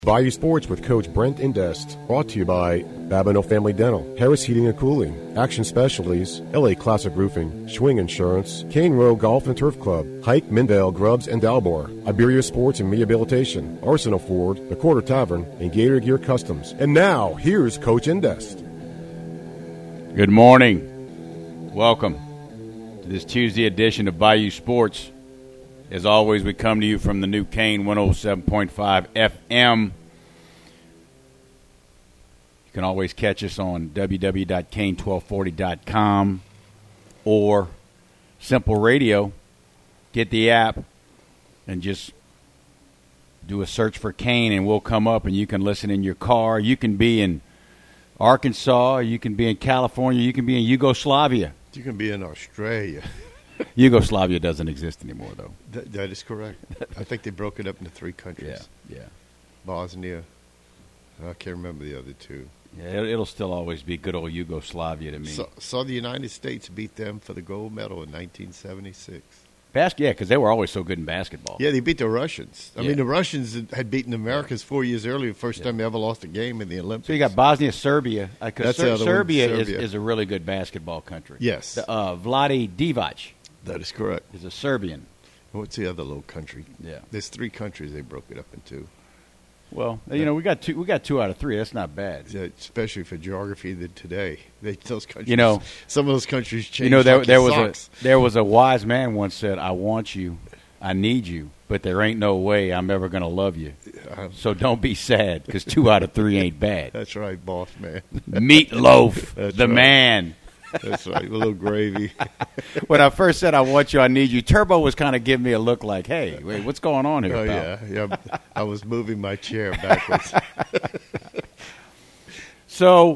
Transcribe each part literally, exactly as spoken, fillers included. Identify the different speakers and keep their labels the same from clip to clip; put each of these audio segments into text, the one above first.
Speaker 1: Bayou Sports with Coach Brent Indest. Brought to you by Babineau Family Dental, Harris Heating and Cooling, Action Specialties, L A Classic Roofing, Schwing Insurance, Cane Row Golf and Turf Club, Hike, Mindale, Grubbs, and Dalbor, Iberia Sports and Rehabilitation, Arsenal Ford, The Quarter Tavern, and Gator Gear Customs. And now, here's Coach Indest.
Speaker 2: Good morning. Welcome to this Tuesday edition of Bayou Sports. As always, we come to you from the new Kane one oh seven point five F M. You can always catch us on w w w dot kane twelve forty dot com or Simple Radio. Get the app and just do a search for Kane and we'll come up and you can listen in your car. You can be in Arkansas, you can be in California, you can be in Yugoslavia.
Speaker 3: You can be in Australia.
Speaker 2: Yugoslavia doesn't exist anymore, though.
Speaker 3: That, that is correct. I think they broke it up into three countries.
Speaker 2: Yeah, yeah.
Speaker 3: Bosnia. I can't remember the other two.
Speaker 2: Yeah, it'll still always be good old Yugoslavia to me.
Speaker 3: So, so the United States beat them for the gold medal in nineteen seventy-six.
Speaker 2: Bas- yeah, because they were always so good in basketball.
Speaker 3: Yeah, they beat the Russians. I
Speaker 2: yeah.
Speaker 3: mean, the Russians had beaten the Americans four years earlier, first yeah. time they ever lost a game in the Olympics.
Speaker 2: So you got Bosnia, Serbia. Because
Speaker 3: Ser-
Speaker 2: Serbia,
Speaker 3: one,
Speaker 2: is,
Speaker 3: Serbia.
Speaker 2: is a really good basketball country.
Speaker 3: Yes.
Speaker 2: The, uh, Vlade Divac.
Speaker 3: That is correct.
Speaker 2: Is a Serbian.
Speaker 3: What's the other little country?
Speaker 2: Yeah.
Speaker 3: There's three countries they broke it up into.
Speaker 2: Well, you know, we got two. We got two out of three. That's not bad.
Speaker 3: Yeah, especially for geography than today. They, those countries.
Speaker 2: You know,
Speaker 3: some of those countries changed.
Speaker 2: You know, there,
Speaker 3: like
Speaker 2: there was
Speaker 3: socks.
Speaker 2: a there was a wise man once said, "I want you, I need you, but there ain't no way I'm ever going to love you.
Speaker 3: Um,
Speaker 2: So don't be sad, because two out of three ain't bad."
Speaker 3: That's right, boss man.
Speaker 2: Meatloaf,
Speaker 3: That's
Speaker 2: the
Speaker 3: right.
Speaker 2: man.
Speaker 3: That's right, a little gravy.
Speaker 2: When I first said, "I want you, I need you," Turbo was kind of giving me a look like, "Hey, wait, what's going on here,
Speaker 3: Oh,
Speaker 2: pal?"
Speaker 3: yeah, yeah. I was moving my chair backwards.
Speaker 2: So,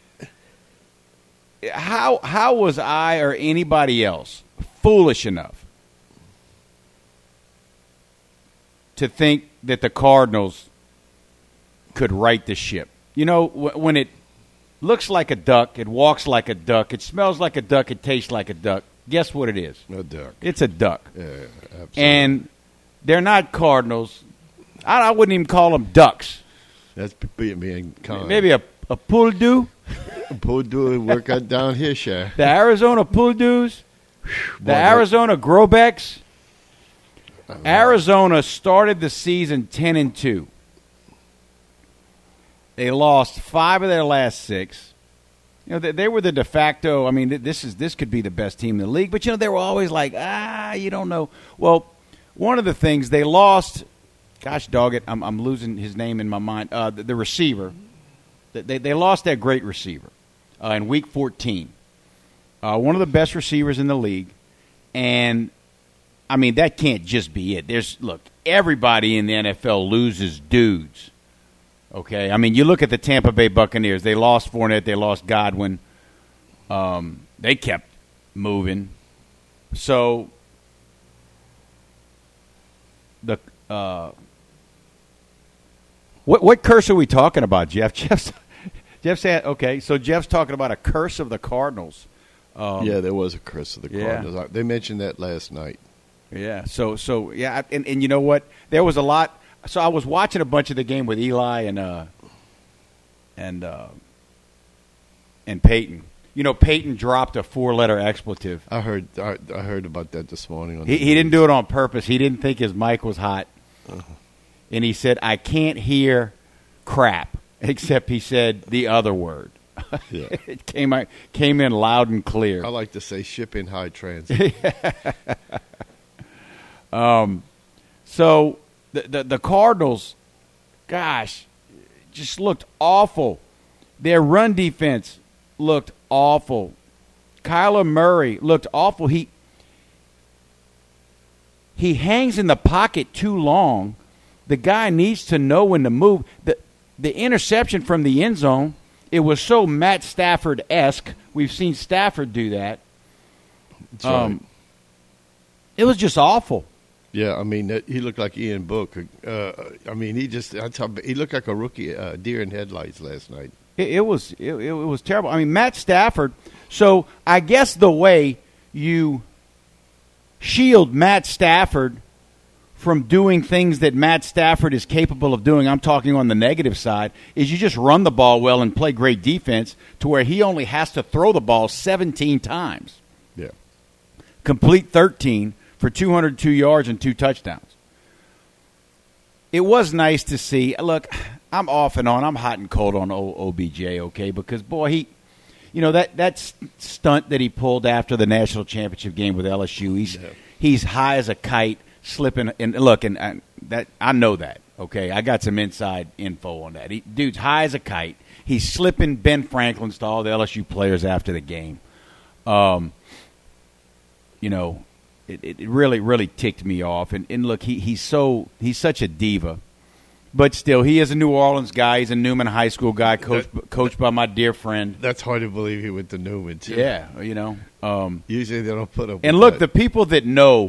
Speaker 2: how how was I or anybody else foolish enough to think that the Cardinals could right the ship? You know, when it looks like a duck, it walks like a duck, it smells like a duck, it tastes like a duck. Guess what it is?
Speaker 3: A duck.
Speaker 2: It's a duck.
Speaker 3: Yeah, absolutely.
Speaker 2: And they're not Cardinals. I, I wouldn't even call them ducks.
Speaker 3: That's being being kind.
Speaker 2: Maybe a, a pouldu.
Speaker 3: Pull do it. Work out down here, Shay.
Speaker 2: The Arizona Pooldus. The
Speaker 3: Boy,
Speaker 2: Arizona Grobecks. Arizona started the season ten and two. They lost five of their last six. You know, they, they were the de facto. I mean, this is this could be the best team in the league. But, you know, they were always like, ah, you don't know. Well, one of the things they lost, gosh, dog it, I'm, I'm losing his name in my mind, uh, the, the receiver. They, they lost their great receiver uh, in week fourteen. Uh, one of the best receivers in the league. And, I mean, that can't just be it. There's, look, everybody in the N F L loses dudes. Okay, I mean, you look at the Tampa Bay Buccaneers. They lost Fournette. They lost Godwin. Um, they kept moving. So the uh, what what curse are we talking about, Jeff? Jeff's Jeff said, okay. So Jeff's talking about a curse of the Cardinals. Um,
Speaker 3: yeah, there was a curse of the
Speaker 2: yeah.
Speaker 3: Cardinals. They mentioned that last night.
Speaker 2: Yeah. So so yeah, and and you know what? There was a lot. So I was watching a bunch of the game with Eli and uh, and uh, and Peyton. You know, Peyton dropped a four-letter expletive.
Speaker 3: I heard. I, I heard about that this morning. On
Speaker 2: he he didn't do it on purpose. He didn't think his mic was hot, uh-huh. and he said, "I can't hear crap." Except he said the other word.
Speaker 3: Yeah.
Speaker 2: It came out, came in loud and clear.
Speaker 3: I like to say shipping high transit.
Speaker 2: um, so. The, the the Cardinals, gosh, just looked awful. Their run defense looked awful. Kyler Murray looked awful. He he hangs in the pocket too long. The guy needs to know when to move. The the interception from the end zone, it was so Matt Stafford-esque. We've seen Stafford do that.
Speaker 3: That's
Speaker 2: um,
Speaker 3: right.
Speaker 2: It was just awful.
Speaker 3: Yeah, I mean, that, he looked like Ian Book. Uh, I mean, he just I tell, he looked like a rookie, uh, deer in headlights last night.
Speaker 2: It, it was it, it was terrible. I mean, Matt Stafford. So I guess the way you shield Matt Stafford from doing things that Matt Stafford is capable of doing, I'm talking on the negative side, is you just run the ball well and play great defense to where he only has to throw the ball seventeen times.
Speaker 3: Yeah.
Speaker 2: Complete thirteen for two hundred two yards and two touchdowns. It was nice to see. Look, I'm off and on. I'm hot and cold on O B J, okay, because, boy, he – you know, that, that stunt that he pulled after the national championship game with L S U, he's, yeah. he's high as a kite, slipping. And look, and, and that I know that, okay? I got some inside info on that. He, dude's high as a kite. He's slipping Ben Franklin's to all the L S U players after the game. Um, you know, it, it really, really ticked me off. And, and look, he, he's so he's such a diva. But still, he is a New Orleans guy. He's a Newman High School guy, coached, that, coached by my dear friend.
Speaker 3: That's hard to believe he went to Newman, too.
Speaker 2: Yeah, you know. Um,
Speaker 3: Usually they don't put up
Speaker 2: And
Speaker 3: with
Speaker 2: look,
Speaker 3: that.
Speaker 2: the people that know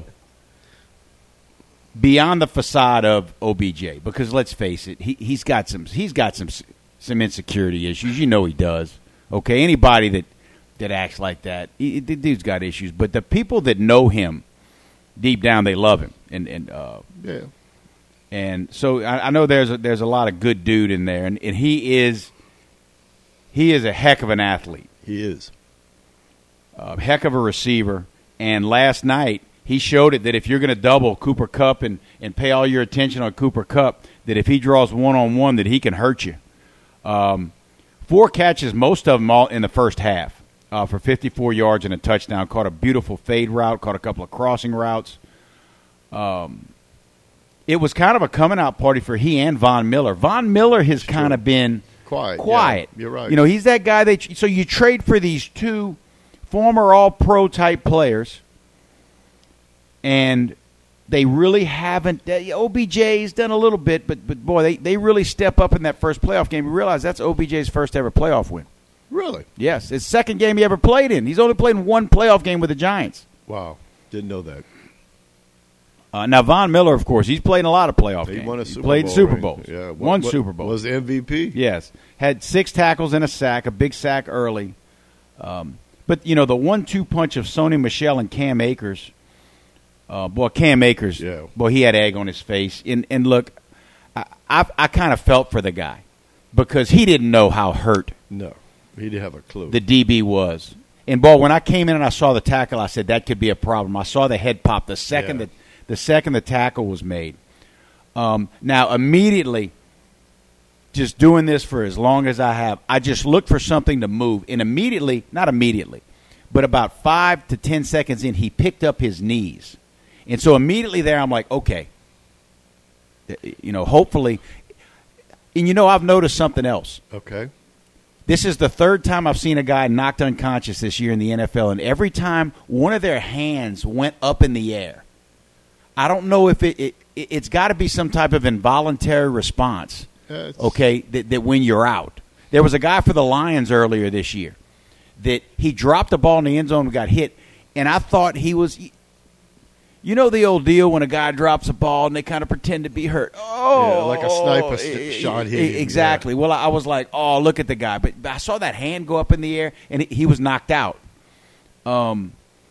Speaker 2: beyond the facade of O B J, because let's face it, he, he's got some he's got some some insecurity issues. You know he does. Okay, anybody that, that acts like that, he, the dude's got issues. But the people that know him, deep down, they love him. And, and uh,
Speaker 3: yeah.
Speaker 2: And so I, I know there's a, there's a lot of good dude in there, and, and he is he is a heck of an athlete.
Speaker 3: He is
Speaker 2: a heck of a receiver. And last night he showed it that if you're going to double Cooper Kupp and, and pay all your attention on Cooper Kupp, that if he draws one on one, that he can hurt you. Um, four catches, most of them all in the first half, uh, for fifty-four yards and a touchdown. Caught a beautiful fade route. Caught a couple of crossing routes. Um. It was kind of a coming-out party for he and Von Miller. Von Miller has
Speaker 3: sure.
Speaker 2: kind of been
Speaker 3: quiet.
Speaker 2: Quiet.
Speaker 3: Yeah, you're right.
Speaker 2: You know, he's that guy that – so you trade for these two former all-pro type players, and they really haven't – O B J's done a little bit, but, but boy, they, they really step up in that first playoff game. You realize that's O B J's first ever playoff win.
Speaker 3: Really?
Speaker 2: Yes. It's the second game he ever played in. He's only played in one playoff game with the Giants.
Speaker 3: Wow. Didn't know that.
Speaker 2: Uh, now, Von Miller, of course, he's played in a lot of playoff
Speaker 3: he
Speaker 2: games.
Speaker 3: Won a
Speaker 2: he
Speaker 3: Super
Speaker 2: played
Speaker 3: Bowl
Speaker 2: Super
Speaker 3: ring.
Speaker 2: Bowls.
Speaker 3: Yeah, what,
Speaker 2: Won
Speaker 3: what,
Speaker 2: Super Bowl.
Speaker 3: Was M V P?
Speaker 2: Yes. Had six tackles and a sack, a big sack early. Um, but, you know, the one two punch of Sony Michel and Cam Akers, uh, boy, Cam Akers,
Speaker 3: yeah.
Speaker 2: boy, he had egg on his face. And, and look, I, I, I kind of felt for the guy because he didn't know how hurt
Speaker 3: No, he didn't have a clue.
Speaker 2: the D B was. And, boy, when I came in and I saw the tackle, I said that could be a problem. I saw the head pop the second
Speaker 3: yeah.
Speaker 2: that the second the tackle was made. Um, now, immediately, just doing this for as long as I have, I just looked for something to move. And immediately, not immediately, but about five to ten seconds in, he picked up his knees. And so immediately there, I'm like, okay, you know, hopefully. And, you know, I've noticed something else.
Speaker 3: Okay.
Speaker 2: This is the third time I've seen a guy knocked unconscious this year in the N F L, and every time one of their hands went up in the air. I don't know if it, it it's got to be some type of involuntary response,
Speaker 3: Yeah,
Speaker 2: okay, that, that when you're out. There was a guy for the Lions earlier this year that he dropped the ball in the end zone and got hit, and I thought he was – you know the old deal when a guy drops a ball and they kind of pretend to be hurt? Oh.
Speaker 3: Yeah, like a sniper st- shot hit him.
Speaker 2: Exactly.
Speaker 3: Yeah.
Speaker 2: Well, I was like, oh, look at the guy. But I saw that hand go up in the air, and he, he was knocked out. Um.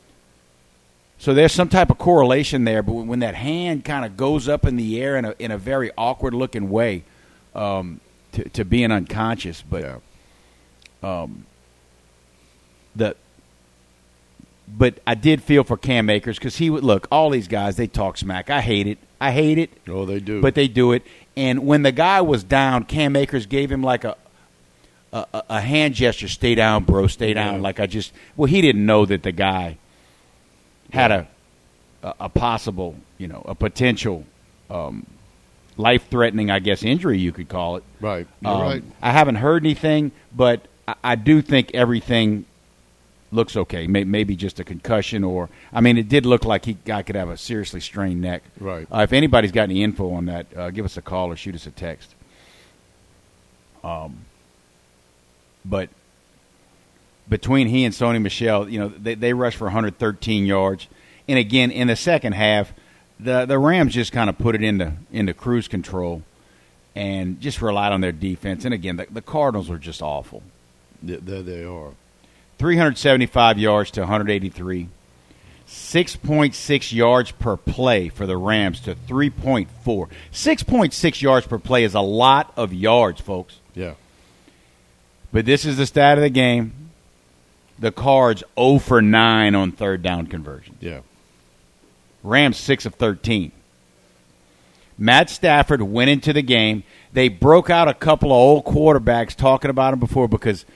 Speaker 2: So there's some type of correlation there, but when that hand kind of goes up in the air in a in a very awkward looking way, um, to to being unconscious, but
Speaker 3: Yeah.
Speaker 2: um, the but I did feel for Cam Akers because he would look all these guys they talk smack. I hate it. I hate it.
Speaker 3: Oh, they do.
Speaker 2: But they do it. And when the guy was down, Cam Akers gave him like a a, a hand gesture. Stay down, bro. Stay down.
Speaker 3: Yeah.
Speaker 2: Like I just well, he didn't know that the guy had a, a a possible, you know, a potential um, life-threatening, I guess, injury you could call it.
Speaker 3: Right. You're
Speaker 2: Um,
Speaker 3: right.
Speaker 2: I haven't heard anything, but I, I do think everything looks okay. May, maybe just a concussion, or I mean, it did look like he guy could have a seriously strained neck.
Speaker 3: Right.
Speaker 2: Uh, if anybody's got any info on that, uh, give us a call or shoot us a text. Um, but. Between he and Sony Michel, you know, they, they rushed for one hundred thirteen yards. And, again, in the second half, the the Rams just kind of put it into into cruise control and just relied on their defense. And, again, the, the Cardinals were just awful.
Speaker 3: Yeah, there they are.
Speaker 2: three hundred seventy-five yards to one hundred eighty-three. six point six yards per play for the Rams to three point four. six point six yards per play is a lot of yards, folks.
Speaker 3: Yeah.
Speaker 2: But this is the stat of the game. The Cards zero for nine on third down conversion.
Speaker 3: Yeah.
Speaker 2: Rams six of thirteen. Matt Stafford went into the game. They broke out a couple of old quarterbacks talking about him before because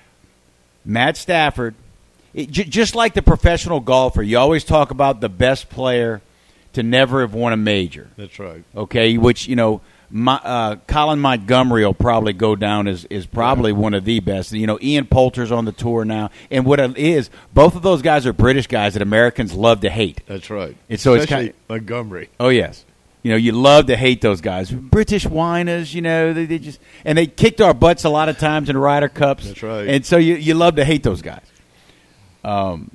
Speaker 2: Matt Stafford, it, j- just like the professional golfer, you always talk about the best player to never have won a major.
Speaker 3: That's right.
Speaker 2: Okay, which, you know, my, uh, Colin Montgomery will probably go down as is probably yeah. one of the best. You know, Ian Poulter's on the tour now. And what it is, both of those guys are British guys that Americans love to hate.
Speaker 3: That's right.
Speaker 2: And so
Speaker 3: Especially
Speaker 2: it's kind of,
Speaker 3: Montgomery.
Speaker 2: Oh, yes. You know, you love to hate those guys. British whiners, you know, they, they just – and they kicked our butts a lot of times in Ryder Cups.
Speaker 3: That's right.
Speaker 2: And so you, you love to hate those guys. Um,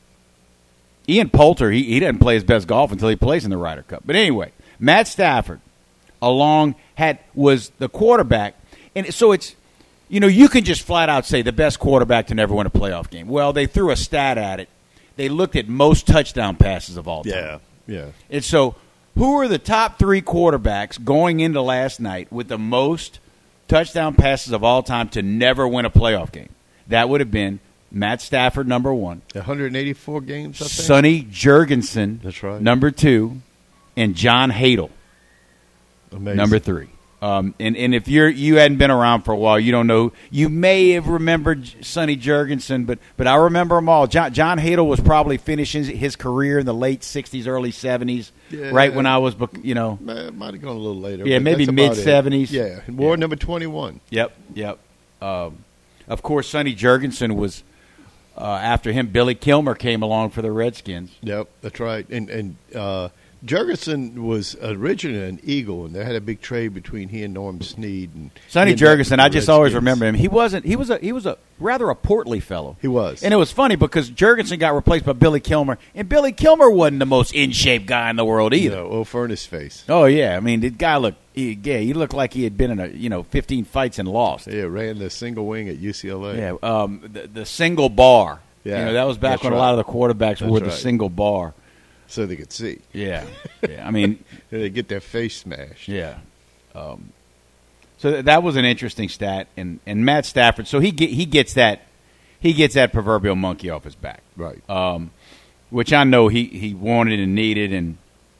Speaker 2: Ian Poulter, he, he doesn't play his best golf until he plays in the Ryder Cup. But anyway, Matt Stafford along had was the quarterback. And so it's – you know, you can just flat out say the best quarterback to never win a playoff game. Well, they threw a stat at it. They looked at most touchdown passes of all time.
Speaker 3: Yeah, yeah.
Speaker 2: And so – who are the top three quarterbacks going into last night with the most touchdown passes of all time to never win a playoff game? That would have been Matt Stafford, number one.
Speaker 3: one hundred eighty-four games, I think.
Speaker 2: Sonny Jurgensen,
Speaker 3: That's right.
Speaker 2: number two. And John Hadle,
Speaker 3: Amazing.
Speaker 2: number three. Um, and, and if you're you hadn't been around for a while, you don't know. You may have remembered Sonny Jurgensen, but but I remember them all. John, John Hadle was probably finishing his career in the late sixties, early seventies,
Speaker 3: yeah,
Speaker 2: right when I was, you know.
Speaker 3: Might have gone a little later.
Speaker 2: Yeah, maybe mid-seventies.
Speaker 3: Yeah, war
Speaker 2: yeah.
Speaker 3: number twenty-one.
Speaker 2: Yep, yep. Um, of course, Sonny Jurgensen was, uh, after him, Billy Kilmer came along for the Redskins.
Speaker 3: Yep, that's right. And, and uh, Jurgensen was originally an Eagle, and they had a big trade between he and Norm Snead. And
Speaker 2: Sonny Jurgensen, I just
Speaker 3: Redskins.
Speaker 2: always remember him. He wasn't. He was a. He was a rather a portly fellow.
Speaker 3: He was,
Speaker 2: and it was funny because Jurgensen got replaced by Billy Kilmer, and Billy Kilmer wasn't the most in shape guy in the world either.
Speaker 3: No, old furnace face.
Speaker 2: Oh yeah, I mean the guy looked. He, yeah, he looked like he had been in a you know fifteen fights and lost.
Speaker 3: Yeah, ran the single wing at U C L A.
Speaker 2: Yeah, um, the, the single bar.
Speaker 3: Yeah,
Speaker 2: you know that was back
Speaker 3: that's
Speaker 2: when
Speaker 3: right.
Speaker 2: a lot of the quarterbacks
Speaker 3: That's
Speaker 2: wore the
Speaker 3: right.
Speaker 2: single bar.
Speaker 3: So they could see.
Speaker 2: Yeah, yeah. I mean,
Speaker 3: they get their face smashed.
Speaker 2: yeah. Um, so th- that was an interesting stat, and, and Matt Stafford. So he get, he gets that he gets that proverbial monkey off his back,
Speaker 3: Right.
Speaker 2: um, which I know he, he wanted and needed. And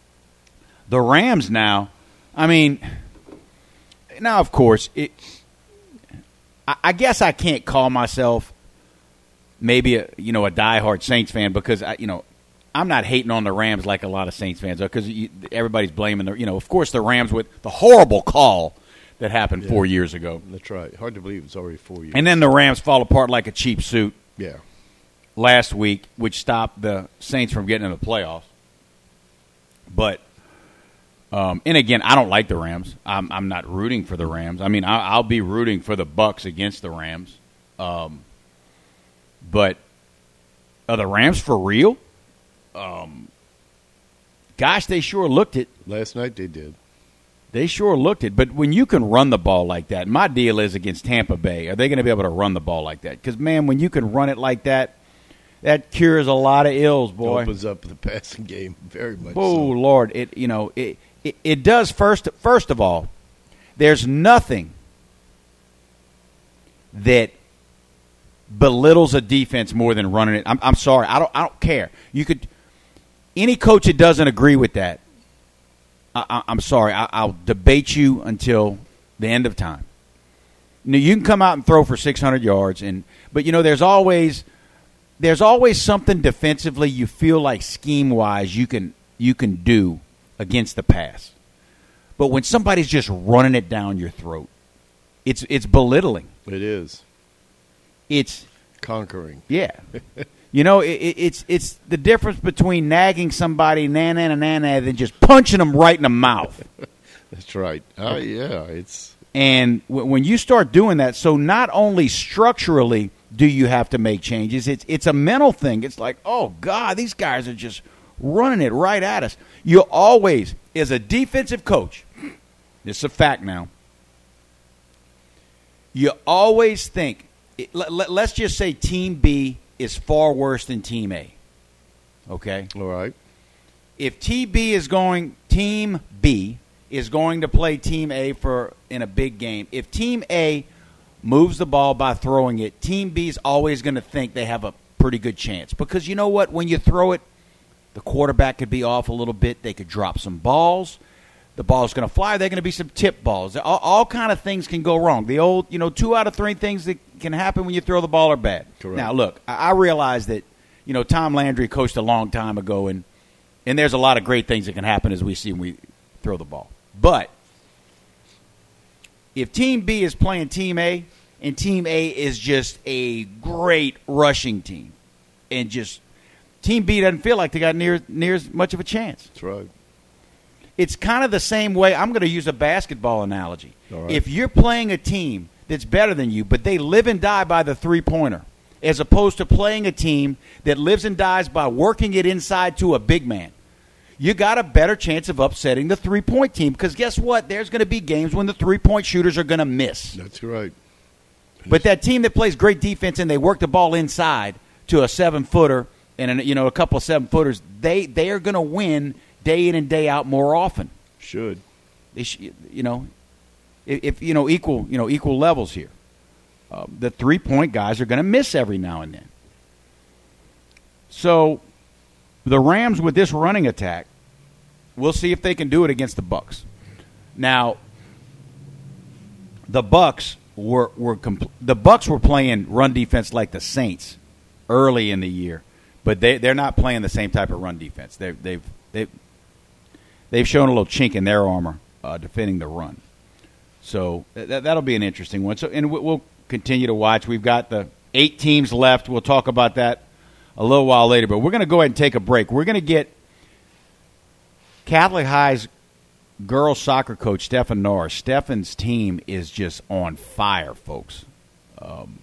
Speaker 2: the Rams now, I mean, now of course it. I, I guess I can't call myself maybe a you know a diehard Saints fan because I you know. I'm not hating on the Rams like a lot of Saints fans are because everybody's blaming the, you know, of course the Rams with the horrible call that happened
Speaker 3: Yeah.
Speaker 2: four years ago.
Speaker 3: That's right. Hard to believe it's already four years.
Speaker 2: And then the Rams fall apart like a cheap suit
Speaker 3: yeah.
Speaker 2: last week, which stopped the Saints from getting in the playoffs. But, um, and again, I don't like the Rams. I'm, I'm not rooting for the Rams. I mean, I, I'll be rooting for the Bucks against the Rams. Um, but are the Rams for real? Um, gosh, they sure looked it.
Speaker 3: Last night they did.
Speaker 2: They sure looked it. But when you can run the ball like that, my deal is against Tampa Bay, are they going to be able to run the ball like that? Because, man, when you can run it like that, that cures a lot of ills, boy.
Speaker 3: Opens up the passing game very much.
Speaker 2: Oh,
Speaker 3: so.
Speaker 2: Lord. It, you know, it, it, it does first, first of all, there's nothing that belittles a defense more than running it. I'm, I'm sorry. I don't, I don't care. You could – any coach that doesn't agree with that, I, I, I'm sorry. I, I'll debate you until the end of time. You know, you can come out and throw for six hundred yards, and but you know there's always there's always something defensively you feel like scheme wise you can you can do against the pass. But when somebody's just running it down your throat, it's it's belittling.
Speaker 3: It is.
Speaker 2: It's
Speaker 3: conquering.
Speaker 2: Yeah. You know, it, it, it's it's the difference between nagging somebody na na na na na than just punching them right in the mouth.
Speaker 3: That's right. Uh, yeah, it's
Speaker 2: and w- when you start doing that, so not only structurally do you have to make changes, it's it's a mental thing. It's like, oh God, these guys are just running it right at us. You always, as a defensive coach, this is a fact now. You always think. It, let, let's just say Team B is far worse than Team A. Okay?
Speaker 3: All right.
Speaker 2: If T B is going, Team B is going to play Team A for in a big game, if Team A moves the ball by throwing it, Team B is always going to think they have a pretty good chance. Because you know what? When you throw it, the quarterback could be off a little bit. They could drop some balls. The ball's going to fly. There are going to be some tip balls. All, all kind of things can go wrong. The old, you know, two out of three things that can happen when you throw the ball are bad.
Speaker 3: Correct.
Speaker 2: Now, look, I, I realize that, you know, Tom Landry coached a long time ago, and and there's a lot of great things that can happen as we see when we throw the ball. But if Team B is playing Team A, and Team A is just a great rushing team, and just Team B doesn't feel like they got near near as much of a chance.
Speaker 3: That's right.
Speaker 2: It's kind of the same way. I'm going to use a basketball analogy.
Speaker 3: All right.
Speaker 2: If you're playing a team that's better than you, but they live and die by the three-pointer, as opposed to playing a team that lives and dies by working it inside to a big man, you got a better chance of upsetting the three-point team. Because guess what? There's going to be games when the three-point shooters are going to miss.
Speaker 3: That's right.
Speaker 2: But that team that plays great defense and they work the ball inside to a seven-footer and, you know, a couple of seven-footers, they, they are going to win day in and day out more often.
Speaker 3: Should.
Speaker 2: They sh- you know, if, if, you know, equal, you know, equal levels here. Uh, the three-point guys are going to miss every now and then. So the Rams with this running attack, we'll see if they can do it against the Bucs. Now, the Bucs were were compl- the Bucs were playing run defense like the Saints early in the year, but they they're not playing the same type of run defense. They they've they've they've shown a little chink in their armor uh, defending the run. So th- that'll be an interesting one. So and we'll continue to watch. We've got the eight teams left. We'll talk about that a little while later, but we're going to go ahead and take a break. We're going to get Catholic High's girls soccer coach, Stefan Norris. Stefan's team is just on fire, folks. Um,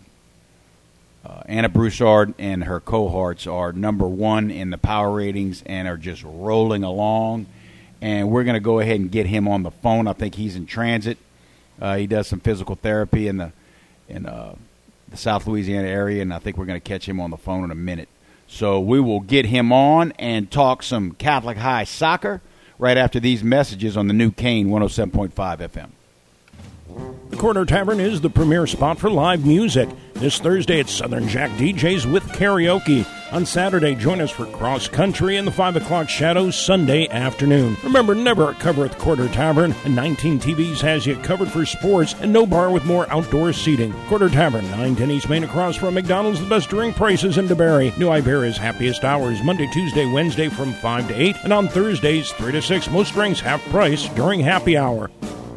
Speaker 2: uh, Anna Broussard and her cohorts are number one in the power ratings and are just rolling along. And we're going to go ahead and get him on the phone. I think he's in transit. Uh, he does some physical therapy in the in uh, the South Louisiana area, and I think we're going to catch him on the phone in a minute. So we will get him on and talk some Catholic High soccer right after these messages on the new Kane one oh seven point five F M.
Speaker 4: The Corner Tavern is the premier spot for live music. This Thursday at Southern Jack D Js with karaoke. On Saturday, join us for Cross Country and the five o'clock Shadows Sunday afternoon. Remember, never a cover at the Corner Tavern, and nineteen T Vs has you covered for sports, and no bar with more outdoor seating. Corner Tavern, nine ten East Main across from McDonald's, the best drink prices in DeBary. New Iberia's happiest hours, Monday, Tuesday, Wednesday from five to eight, and on Thursdays, three to six, most drinks half price during happy hour.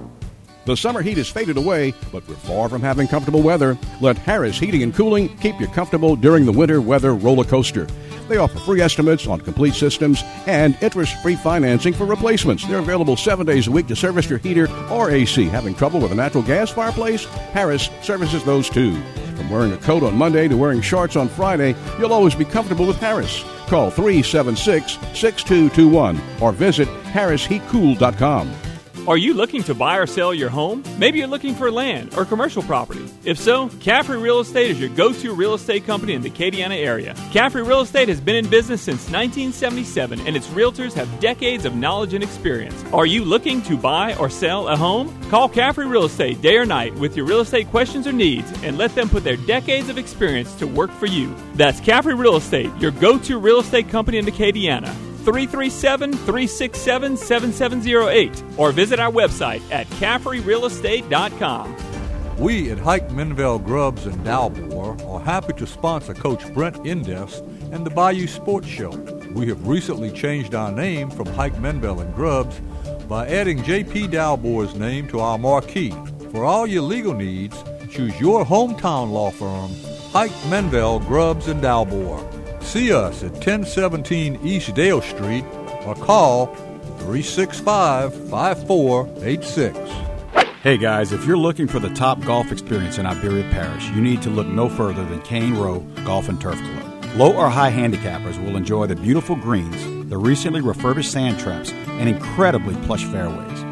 Speaker 5: The summer heat has faded away, but we're far from having comfortable weather. Let Harris Heating and Cooling keep you comfortable during the winter weather roller coaster. They offer free estimates on complete systems and interest-free financing for replacements. They're available seven days a week to service your heater or A C. Having trouble with a natural gas fireplace? Harris services those too. From wearing a coat on Monday to wearing shorts on Friday, you'll always be comfortable with Harris. Call three seven six, six two two one or visit harris heat cool dot com.
Speaker 6: Are you looking to buy or sell your home? Maybe you're looking for land or commercial property. If so, Caffrey Real Estate is your go-to real estate company in the Acadiana area. Caffrey Real Estate has been in business since nineteen seventy-seven, and its realtors have decades of knowledge and experience. Are you looking to buy or sell a home? Call Caffrey Real Estate day or night with your real estate questions or needs, and let them put their decades of experience to work for you. That's Caffrey Real Estate, your go-to real estate company in the Acadiana. three three seven, three six seven, seven seven zero eight or visit our website at caffrey real estate dot com.
Speaker 7: We at Hike Menville Grubs in Dalmore are happy to sponsor Coach Brent Indest and the Bayou Sports Show. We have recently changed our name from Hike Menville and Grubs by adding J P Dalmore's name to our marquee. For all your legal needs, choose your hometown law firm, Hike Menville Grubs in Dalmore. See us at ten seventeen East Dale Street or call three six five, five four eight six.
Speaker 8: Hey guys, if you're looking for the top golf experience in Iberia Parish, you need to look no further than Cane Row Golf and Turf Club. Low or high handicappers will enjoy the beautiful greens, the recently refurbished sand traps, and incredibly plush fairways.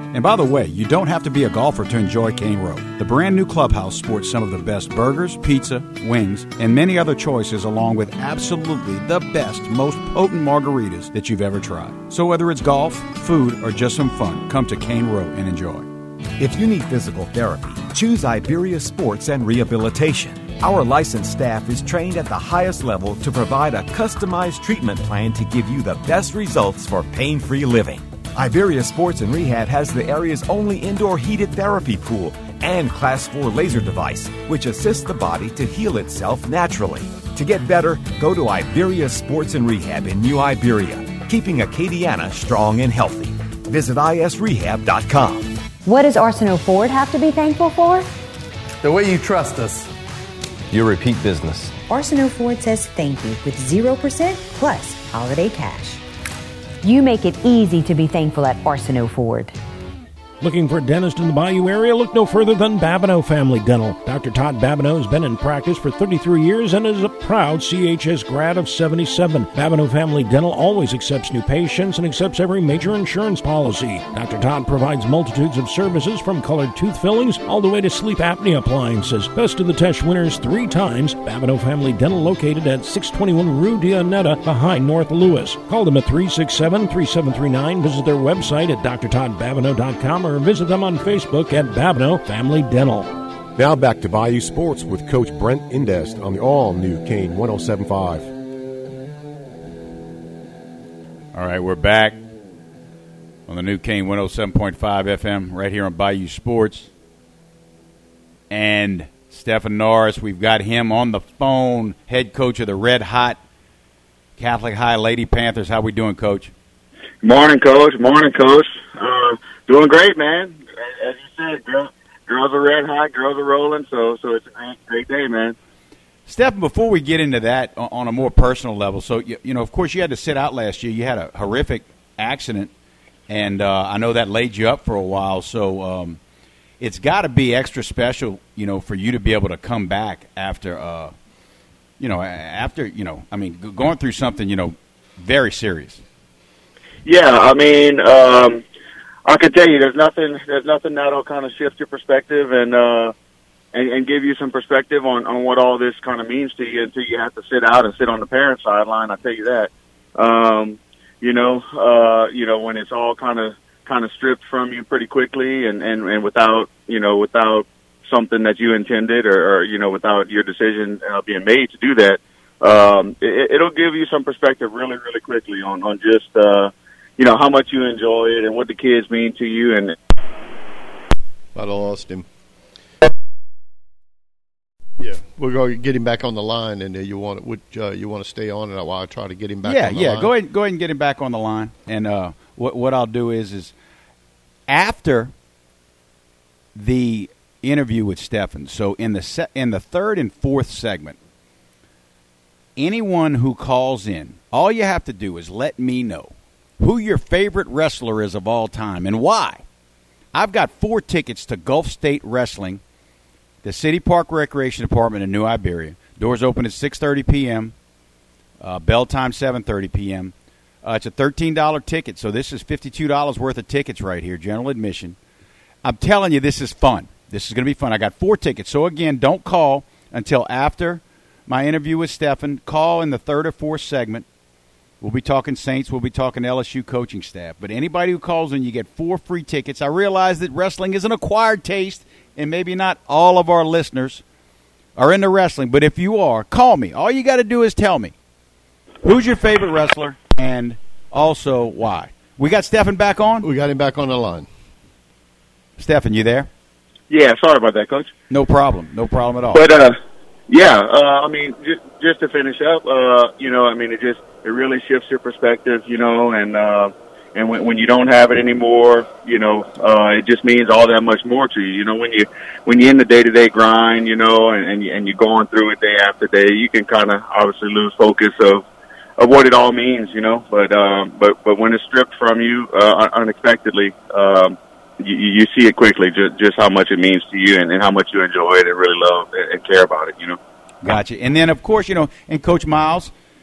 Speaker 8: And by the way, you don't have to be a golfer to enjoy Cane Row. The brand new clubhouse sports some of the best burgers, pizza, wings, and many other choices, along with absolutely the best, most potent margaritas that you've ever tried. So whether it's golf, food, or just some fun, come to Cane Row and enjoy.
Speaker 9: If you need physical therapy, choose Iberia Sports and Rehabilitation. Our licensed staff is trained at the highest level to provide a customized treatment plan to give you the best results for pain-free living. Iberia Sports and Rehab has the area's only indoor heated therapy pool and Class four laser device, which assists the body to heal itself naturally. To get better, go to Iberia Sports and Rehab in New Iberia, keeping Acadiana strong and healthy. Visit I S rehab dot com.
Speaker 10: What does Arsenault Ford have to be thankful for?
Speaker 11: The way you trust us.
Speaker 12: Your repeat business.
Speaker 13: Arsenault Ford says thank you with zero percent plus holiday cash.
Speaker 10: You make it easy to be thankful at Arsenault Ford.
Speaker 4: Looking for a dentist in the Bayou area? Look no further than Babineau Family Dental. Doctor Todd Babineau has been in practice for thirty-three years and is a proud C H S grad of seventy-seven. Babineau Family Dental always accepts new patients and accepts every major insurance policy. Doctor Todd provides multitudes of services from colored tooth fillings all the way to sleep apnea appliances. Best of the Test winners three times. Babineau Family Dental located at six twenty-one Rue Dionetta behind North Lewis. Call them at three six seven, three seven three nine. Visit their website at d r todd babineau dot com or visit them on Facebook at Babineau Family Dental.
Speaker 1: Now back to Bayou Sports with Coach Brent Indest on the all-new Kane one oh seven point five.
Speaker 2: All right, we're back on the new Kane one oh seven point five F M right here on Bayou Sports. And Stephen Norris, we've got him on the phone, head coach of the Red Hot Catholic High Lady Panthers. How we doing, Coach?
Speaker 14: Morning, Coach. Morning, Coach. Uh, doing great, man. As you said, girl, girls are red hot, girls are rolling, so so it's a great, great day, man.
Speaker 2: Stephen, before we get into that on a more personal level, so, you, you know, of course, you had to sit out last year. You had a horrific accident, and uh, I know that laid you up for a while, so um, it's got to be extra special, you know, for you to be able to come back after, uh, you know, after, you know, I mean, going through something, you know, very serious.
Speaker 14: Yeah, I mean, um, I can tell you, there's nothing, there's nothing that'll kind of shift your perspective and, uh, and and give you some perspective on, on what all this kind of means to you until you have to sit out and sit on the parent sideline. I tell you that, um, you know, uh, you know, when it's all kind of kind of stripped from you pretty quickly and, and, and without, you know, without something that you intended or, or you know, without your decision uh, being made to do that, um, it, it'll give you some perspective really, really quickly on on just. Uh, You know, how much you enjoy it and what the kids mean to you. And
Speaker 3: I lost him. Yeah, we're going to get him back on the line, and uh, you want would uh, you want to stay on it while I try to get him back
Speaker 2: yeah,
Speaker 3: on the
Speaker 2: yeah,
Speaker 3: line?
Speaker 2: Yeah, go ahead, go ahead and get him back on the line. And uh, what what I'll do is is after the interview with Stephen, so in the se- in the third and fourth segment, anyone who calls in, all you have to do is let me know who your favorite wrestler is of all time and why. I've got four tickets to Gulf State Wrestling, the City Park Recreation Department in New Iberia. Doors open at six thirty p.m., uh, bell time seven thirty p.m. Uh, it's a thirteen dollars ticket, so this is fifty-two dollars worth of tickets right here, general admission. I'm telling you, this is fun. This is going to be fun. I got four tickets. So, again, don't call until after my interview with Stephen. Call in the third or fourth segment. We'll be talking Saints. We'll be talking L S U coaching staff. But anybody who calls in, you get four free tickets. I realize that wrestling is an acquired taste, and maybe not all of our listeners are into wrestling. But if you are, call me. All you got to do is tell me who's your favorite wrestler and also why. We got Stephen back on?
Speaker 3: We got him back on the line.
Speaker 2: Stephen, you there?
Speaker 14: Yeah, sorry about that, Coach.
Speaker 2: No problem. No problem at all.
Speaker 14: But, uh, yeah, uh, I mean, just, just to finish up, uh, you know, I mean, it just it really shifts your perspective, you know, and uh, and when, when you don't have it anymore, you know, uh, it just means all that much more to you. You know, when you when you're in the day to day grind, you know, and and, you, and you're going through it day after day, you can kind of obviously lose focus of of what it all means, you know. But um, but but when it's stripped from you uh, unexpectedly, um, you, you see it quickly, just just how much it means to you and, and how much you enjoy it and really love and care about it, you know.
Speaker 2: Gotcha. And then, of course, you know, and Coach Miles,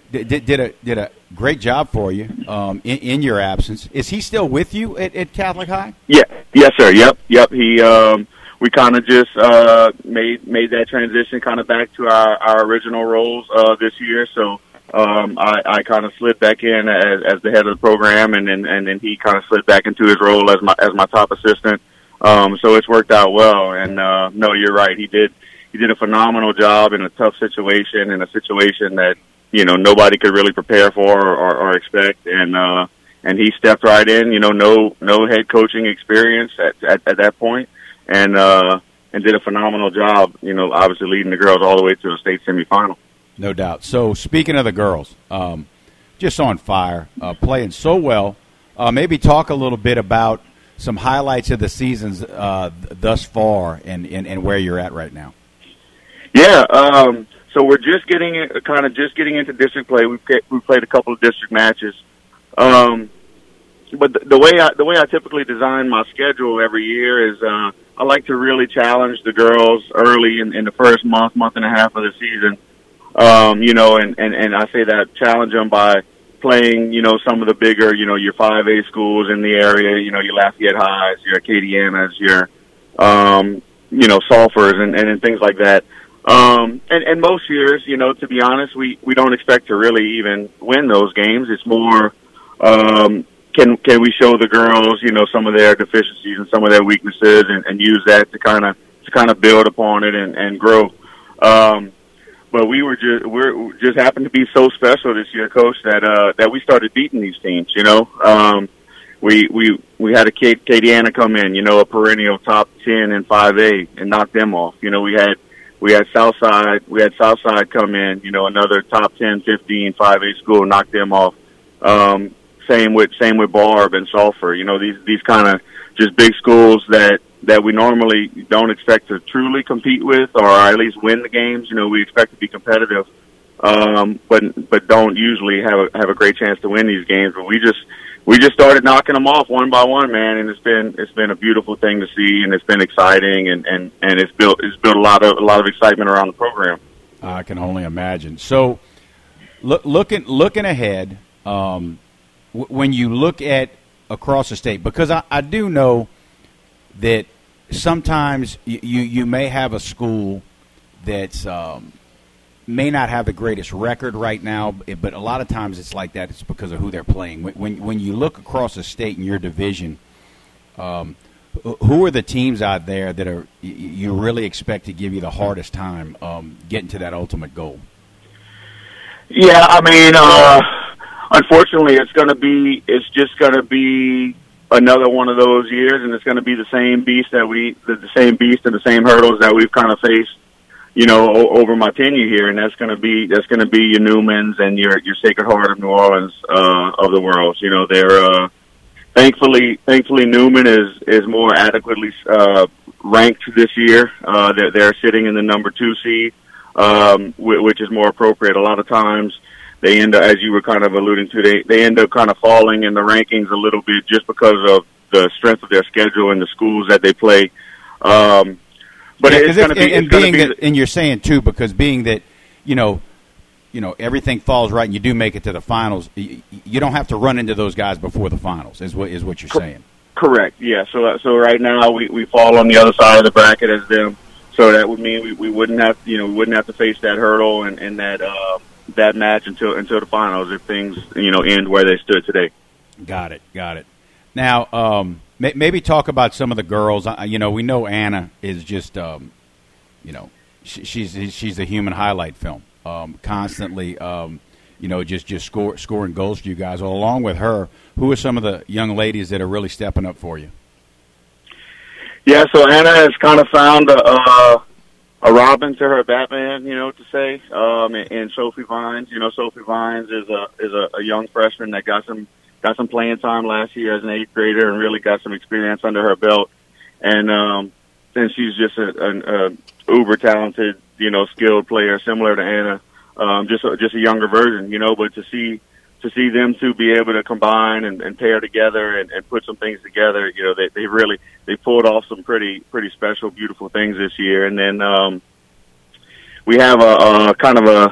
Speaker 2: did, did a did a great job for you um, in, in your absence. Is he still with you at, at Catholic High?
Speaker 14: Yeah, yes, sir. Yep, yep. He, um, we kind of just uh, made made that transition kind of back to our, our original roles uh, this year. So um, I, I kind of slid back in as, as the head of the program, and then and then he kind of slid back into his role as my as my top assistant. Um, so it's worked out well. And uh, no, you're right. He did he did a phenomenal job in a tough situation, in a situation that, you know, nobody could really prepare for or, or, or expect, and uh, and he stepped right in. You know, no no head coaching experience at at, at that point, and uh, and did a phenomenal job. You know, obviously leading the girls all the way to the state semifinal.
Speaker 2: No doubt. So speaking of the girls, um, just on fire, uh, playing so well. Uh, maybe talk a little bit about some highlights of the seasons uh, thus far, and, and and where you're at right now.
Speaker 14: Yeah. Um, So we're just getting kind of just getting into district play. We've we played a couple of district matches, um, but the, the way I the way I typically design my schedule every year is uh, I like to really challenge the girls early in, in the first month, month and a half of the season. Um, you know, and, and, and I say that challenge them by playing, you know, some of the bigger, you know, your five A schools in the area. You know, your Lafayette Highs, your Acadianas, your um, you know, Sulphurs, and, and, and things like that. Um, and, and most years, you know, to be honest, we, we don't expect to really even win those games. It's more, um, can, can we show the girls, you know, some of their deficiencies and some of their weaknesses, and, and use that to kind of, to kind of build upon it and, and grow. Um, but we were just, we're just happened to be so special this year, Coach, that, uh, that we started beating these teams, you know. Um, we, we, we had a Acadiana come in, you know, a perennial top ten in five A, and knock them off. You know, we had, We had Southside. We had Southside come in. You know, another top ten, fifteen, five A school, knock them off. Um, same with same with Barb and Sulphur. You know, these these kind of just big schools that that we normally don't expect to truly compete with, or at least win the games. You know, we expect to be competitive, um, but but don't usually have a, have a great chance to win these games. But we just we just started knocking them off one by one, man, and it's been it's been a beautiful thing to see, and it's been exciting, and, and, and it's built it's built a lot of a lot of excitement around the program.
Speaker 2: I can only imagine. So, look, looking looking ahead, um, w- when you look at across the state, because I, I do know that sometimes you, you you may have a school that's um, may not have the greatest record right now, but a lot of times it's like that. It's because of who they're playing. When when, when you look across the state in your division, um, who are the teams out there that are you really expect to give you the hardest time um, getting to that ultimate goal?
Speaker 14: Yeah, I mean, uh, unfortunately, it's going to be it's just going to be another one of those years, and it's going to be the same beast that we the, the same beast and the same hurdles that we've kind of faced, you know, o- over my tenure here, and that's going to be that's going to be your Newmans and your your Sacred Heart of New Orleans uh, of the world. You know, they're uh, thankfully thankfully Newman is is more adequately uh, ranked this year. Uh, they're, they're sitting in the number two seed, um, w- which is more appropriate. A lot of times they end up, as you were kind of alluding to, they they end up kind of falling in the rankings a little bit just because of the strength of their schedule and the schools that they play. Um, But
Speaker 2: yeah,
Speaker 14: it's going to be,
Speaker 2: and
Speaker 14: it's being
Speaker 2: being
Speaker 14: be
Speaker 2: that, and you're saying too, because being that, you know, you know, everything falls right, and you do make it to the finals. You, you don't have to run into those guys before the finals. Is what is what you're saying?
Speaker 14: Correct. Yeah. So so right now we, we fall on the other side of the bracket as them. So that would mean we, we wouldn't have you know we wouldn't have to face that hurdle and, and that uh, that match until until the finals if things you know end where they stood today.
Speaker 2: Got it. Got it. Now. Um, Maybe talk about some of the girls. You know, we know Anna is just, um, you know, she, she's she's a human highlight film. Um, constantly, um, you know, just just score, scoring goals for you guys. Well, along with her, who are some of the young ladies that are really stepping up for you?
Speaker 14: Yeah, so Anna has kind of found a, a, a Robin to her Batman, you know, to say. Um, and, and Sophie Vines, you know, Sophie Vines is a is a, a young freshman that got some. Got some playing time last year as an eighth grader and really got some experience under her belt. And, um, and she's just a, a, a uber talented, you know, skilled player similar to Anna. Um, just, a, just a younger version, you know, but to see, to see them two be able to combine and, and pair together and, and put some things together, you know, they, they really, they pulled off some pretty, pretty special, beautiful things this year. And then, um, we have a, a kind of a,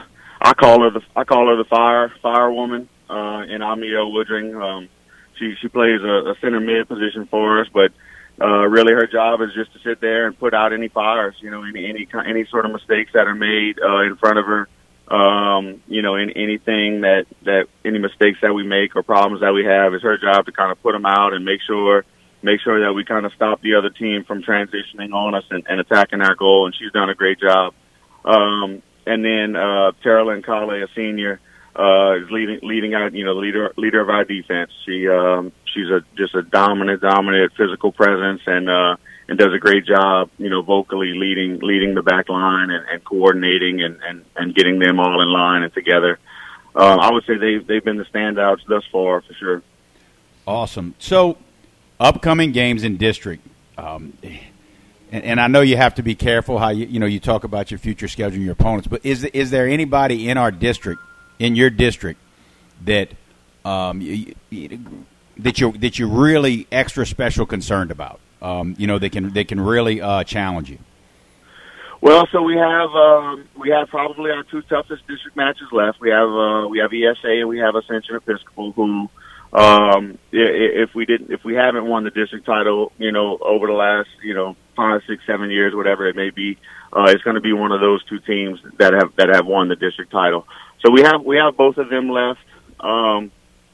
Speaker 14: I call her the I call her the fire firewoman uh, in Amiel Woodring. Um, she she plays a, a center mid position for us, but uh, really her job is just to sit there and put out any fires. You know, any any any sort of mistakes that are made uh, in front of her. Um, you know, in anything that that any mistakes that we make or problems that we have, it's her job to kind of put them out and make sure make sure that we kind of stop the other team from transitioning on us and, and attacking our goal. And she's done a great job. Um, And then uh, Terrell Kale, a senior, uh, is leading leading out. You know, leader leader of our defense. She um, she's a just a dominant, dominant physical presence, and uh, and does a great job. You know, vocally leading leading the back line and, and coordinating and, and, and getting them all in line and together. Uh, I would say they've they've been the standouts thus far for sure.
Speaker 2: Awesome. So, upcoming games in district. Um, And, and I know you have to be careful how you you know you talk about your future schedule and your opponents, but is is there anybody in our district, in your district, that um, you, you, that you that you're really extra special concerned about? Um, you know, they can they can really uh, challenge you.
Speaker 14: Well, so we have um, we have probably our two toughest district matches left. We have uh, we have E S A and we have Ascension Episcopal, who. Um, if we didn't, if we haven't won the district title, you know, over the last, you know, five, six, seven years, whatever it may be, uh, it's going to be one of those two teams that have, that have won the district title. So we have, we have both of them left. Um,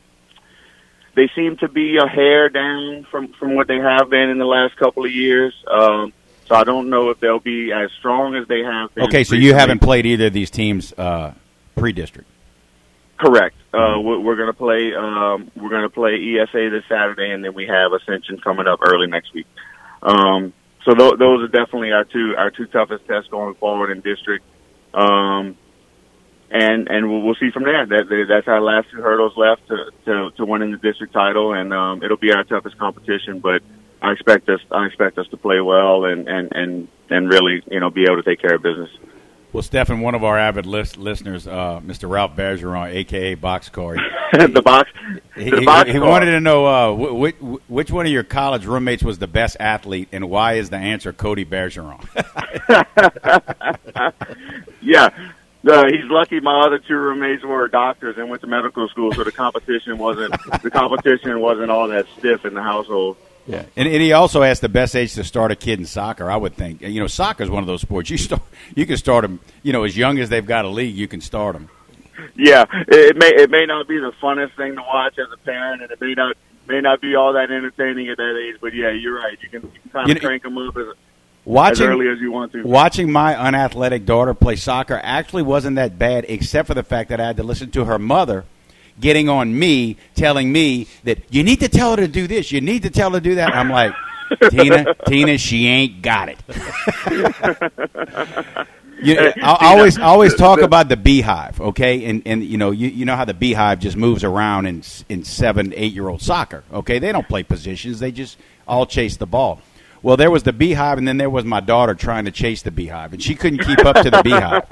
Speaker 14: they seem to be a hair down from, from what they have been in the last couple of years. Um, so I don't know if they'll be as strong as they have been.
Speaker 2: Okay. So you haven't played either of these teams, uh, pre-district.
Speaker 14: Correct. Uh, we're, we're going to play. Um, we're going to play E S A this Saturday, and then we have Ascension coming up early next week. Um, so th- those are definitely our two our two toughest tests going forward in district. Um, and and we'll, we'll see from there. That that's our last two hurdles left to to, to winning the district title, and um, it'll be our toughest competition. But I expect us I expect us to play well and and and and really you know be able to take care of business.
Speaker 2: Well, Stephen, one of our avid list, listeners, uh, Mister Ralph Bergeron, a k a. Boxcar.
Speaker 14: the box.
Speaker 2: He,
Speaker 14: the
Speaker 2: he,
Speaker 14: box
Speaker 2: he wanted to know uh, which, which one of your college roommates was the best athlete, and why is the answer Cody Bergeron?
Speaker 14: Yeah. Uh, he's lucky my other two roommates were doctors and went to medical school, so the competition wasn't the competition wasn't all that stiff in the household.
Speaker 2: Yeah, and, and he also asked the best age to start a kid in soccer. I would think, you know, soccer is one of those sports you start, you can start them, you know, as young as they've got a league, you can start them.
Speaker 14: Yeah, it, it may it may not be the funnest thing to watch as a parent, and it may not may not be all that entertaining at that age. But yeah, you're right. You can, you can kind
Speaker 2: you
Speaker 14: of
Speaker 2: know,
Speaker 14: crank them up as,
Speaker 2: watching,
Speaker 14: as early as you want to.
Speaker 2: Watching my unathletic daughter play soccer actually wasn't that bad, except for the fact that I had to listen to her mother getting on me, telling me that you need to tell her to do this, you need to tell her to do that. I'm like, Tina, Tina, she ain't got it. you know, I, I always, I always talk about the beehive, okay, and and you know, you you know how the beehive just moves around in in seven, eight year old soccer, okay? They don't play positions; they just all chase the ball. Well, there was the beehive, and then there was my daughter trying to chase the beehive, and she couldn't keep up to the beehive.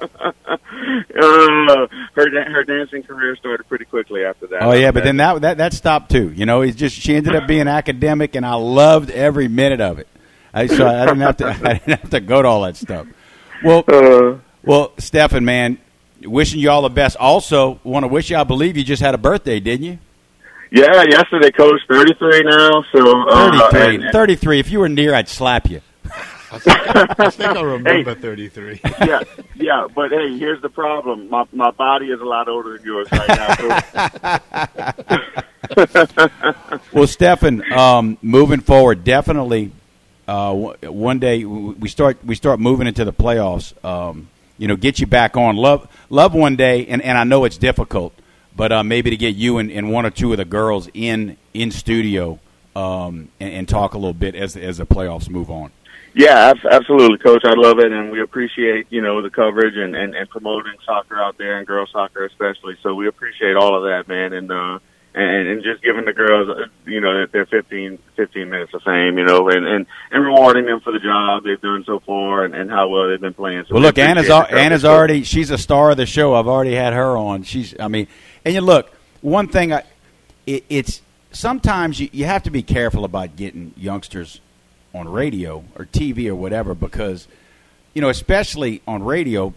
Speaker 14: Uh, her her dancing career started pretty quickly after that.
Speaker 2: Oh yeah, but then that that that stopped too. You know, it's just she ended up being academic, and I loved every minute of it. I so I didn't have to I didn't have to go to all that stuff. Well, uh, well, Stephen, man, wishing you all the best. Also, want to wish you. I believe you just had a birthday, didn't you?
Speaker 14: Yeah, yesterday, Coach. thirty-three now. So uh,
Speaker 2: thirty-three.
Speaker 14: And,
Speaker 2: thirty-three. If you were near, I'd slap you.
Speaker 3: I think, I think I remember hey, thirty-three.
Speaker 14: Yeah, yeah, but hey, here's the problem. My my body is a lot older than yours right now. So.
Speaker 2: Well, Stephen, um, moving forward, definitely. Uh, one day we start we start moving into the playoffs. Um, you know, get you back on. Love love one day, and, and I know it's difficult, but uh, maybe to get you and, and one or two of the girls in in studio um, and, and talk a little bit as as the playoffs move on.
Speaker 14: Yeah, absolutely, Coach. I love it, and we appreciate, you know, the coverage and, and, and promoting soccer out there and girls soccer especially. So we appreciate all of that, man, and uh, and, and just giving the girls, you know, their fifteen, fifteen minutes of fame, you know, and, and, and rewarding them for the job they've done so far and, and how well they've been playing. So
Speaker 2: well, look, Anna's al- Anna's already, she's a star of the show. I've already had her on. She's, I mean, and you look, one thing, I, it, it's sometimes you, you have to be careful about getting youngsters on radio or T V or whatever, because, you know, especially on radio,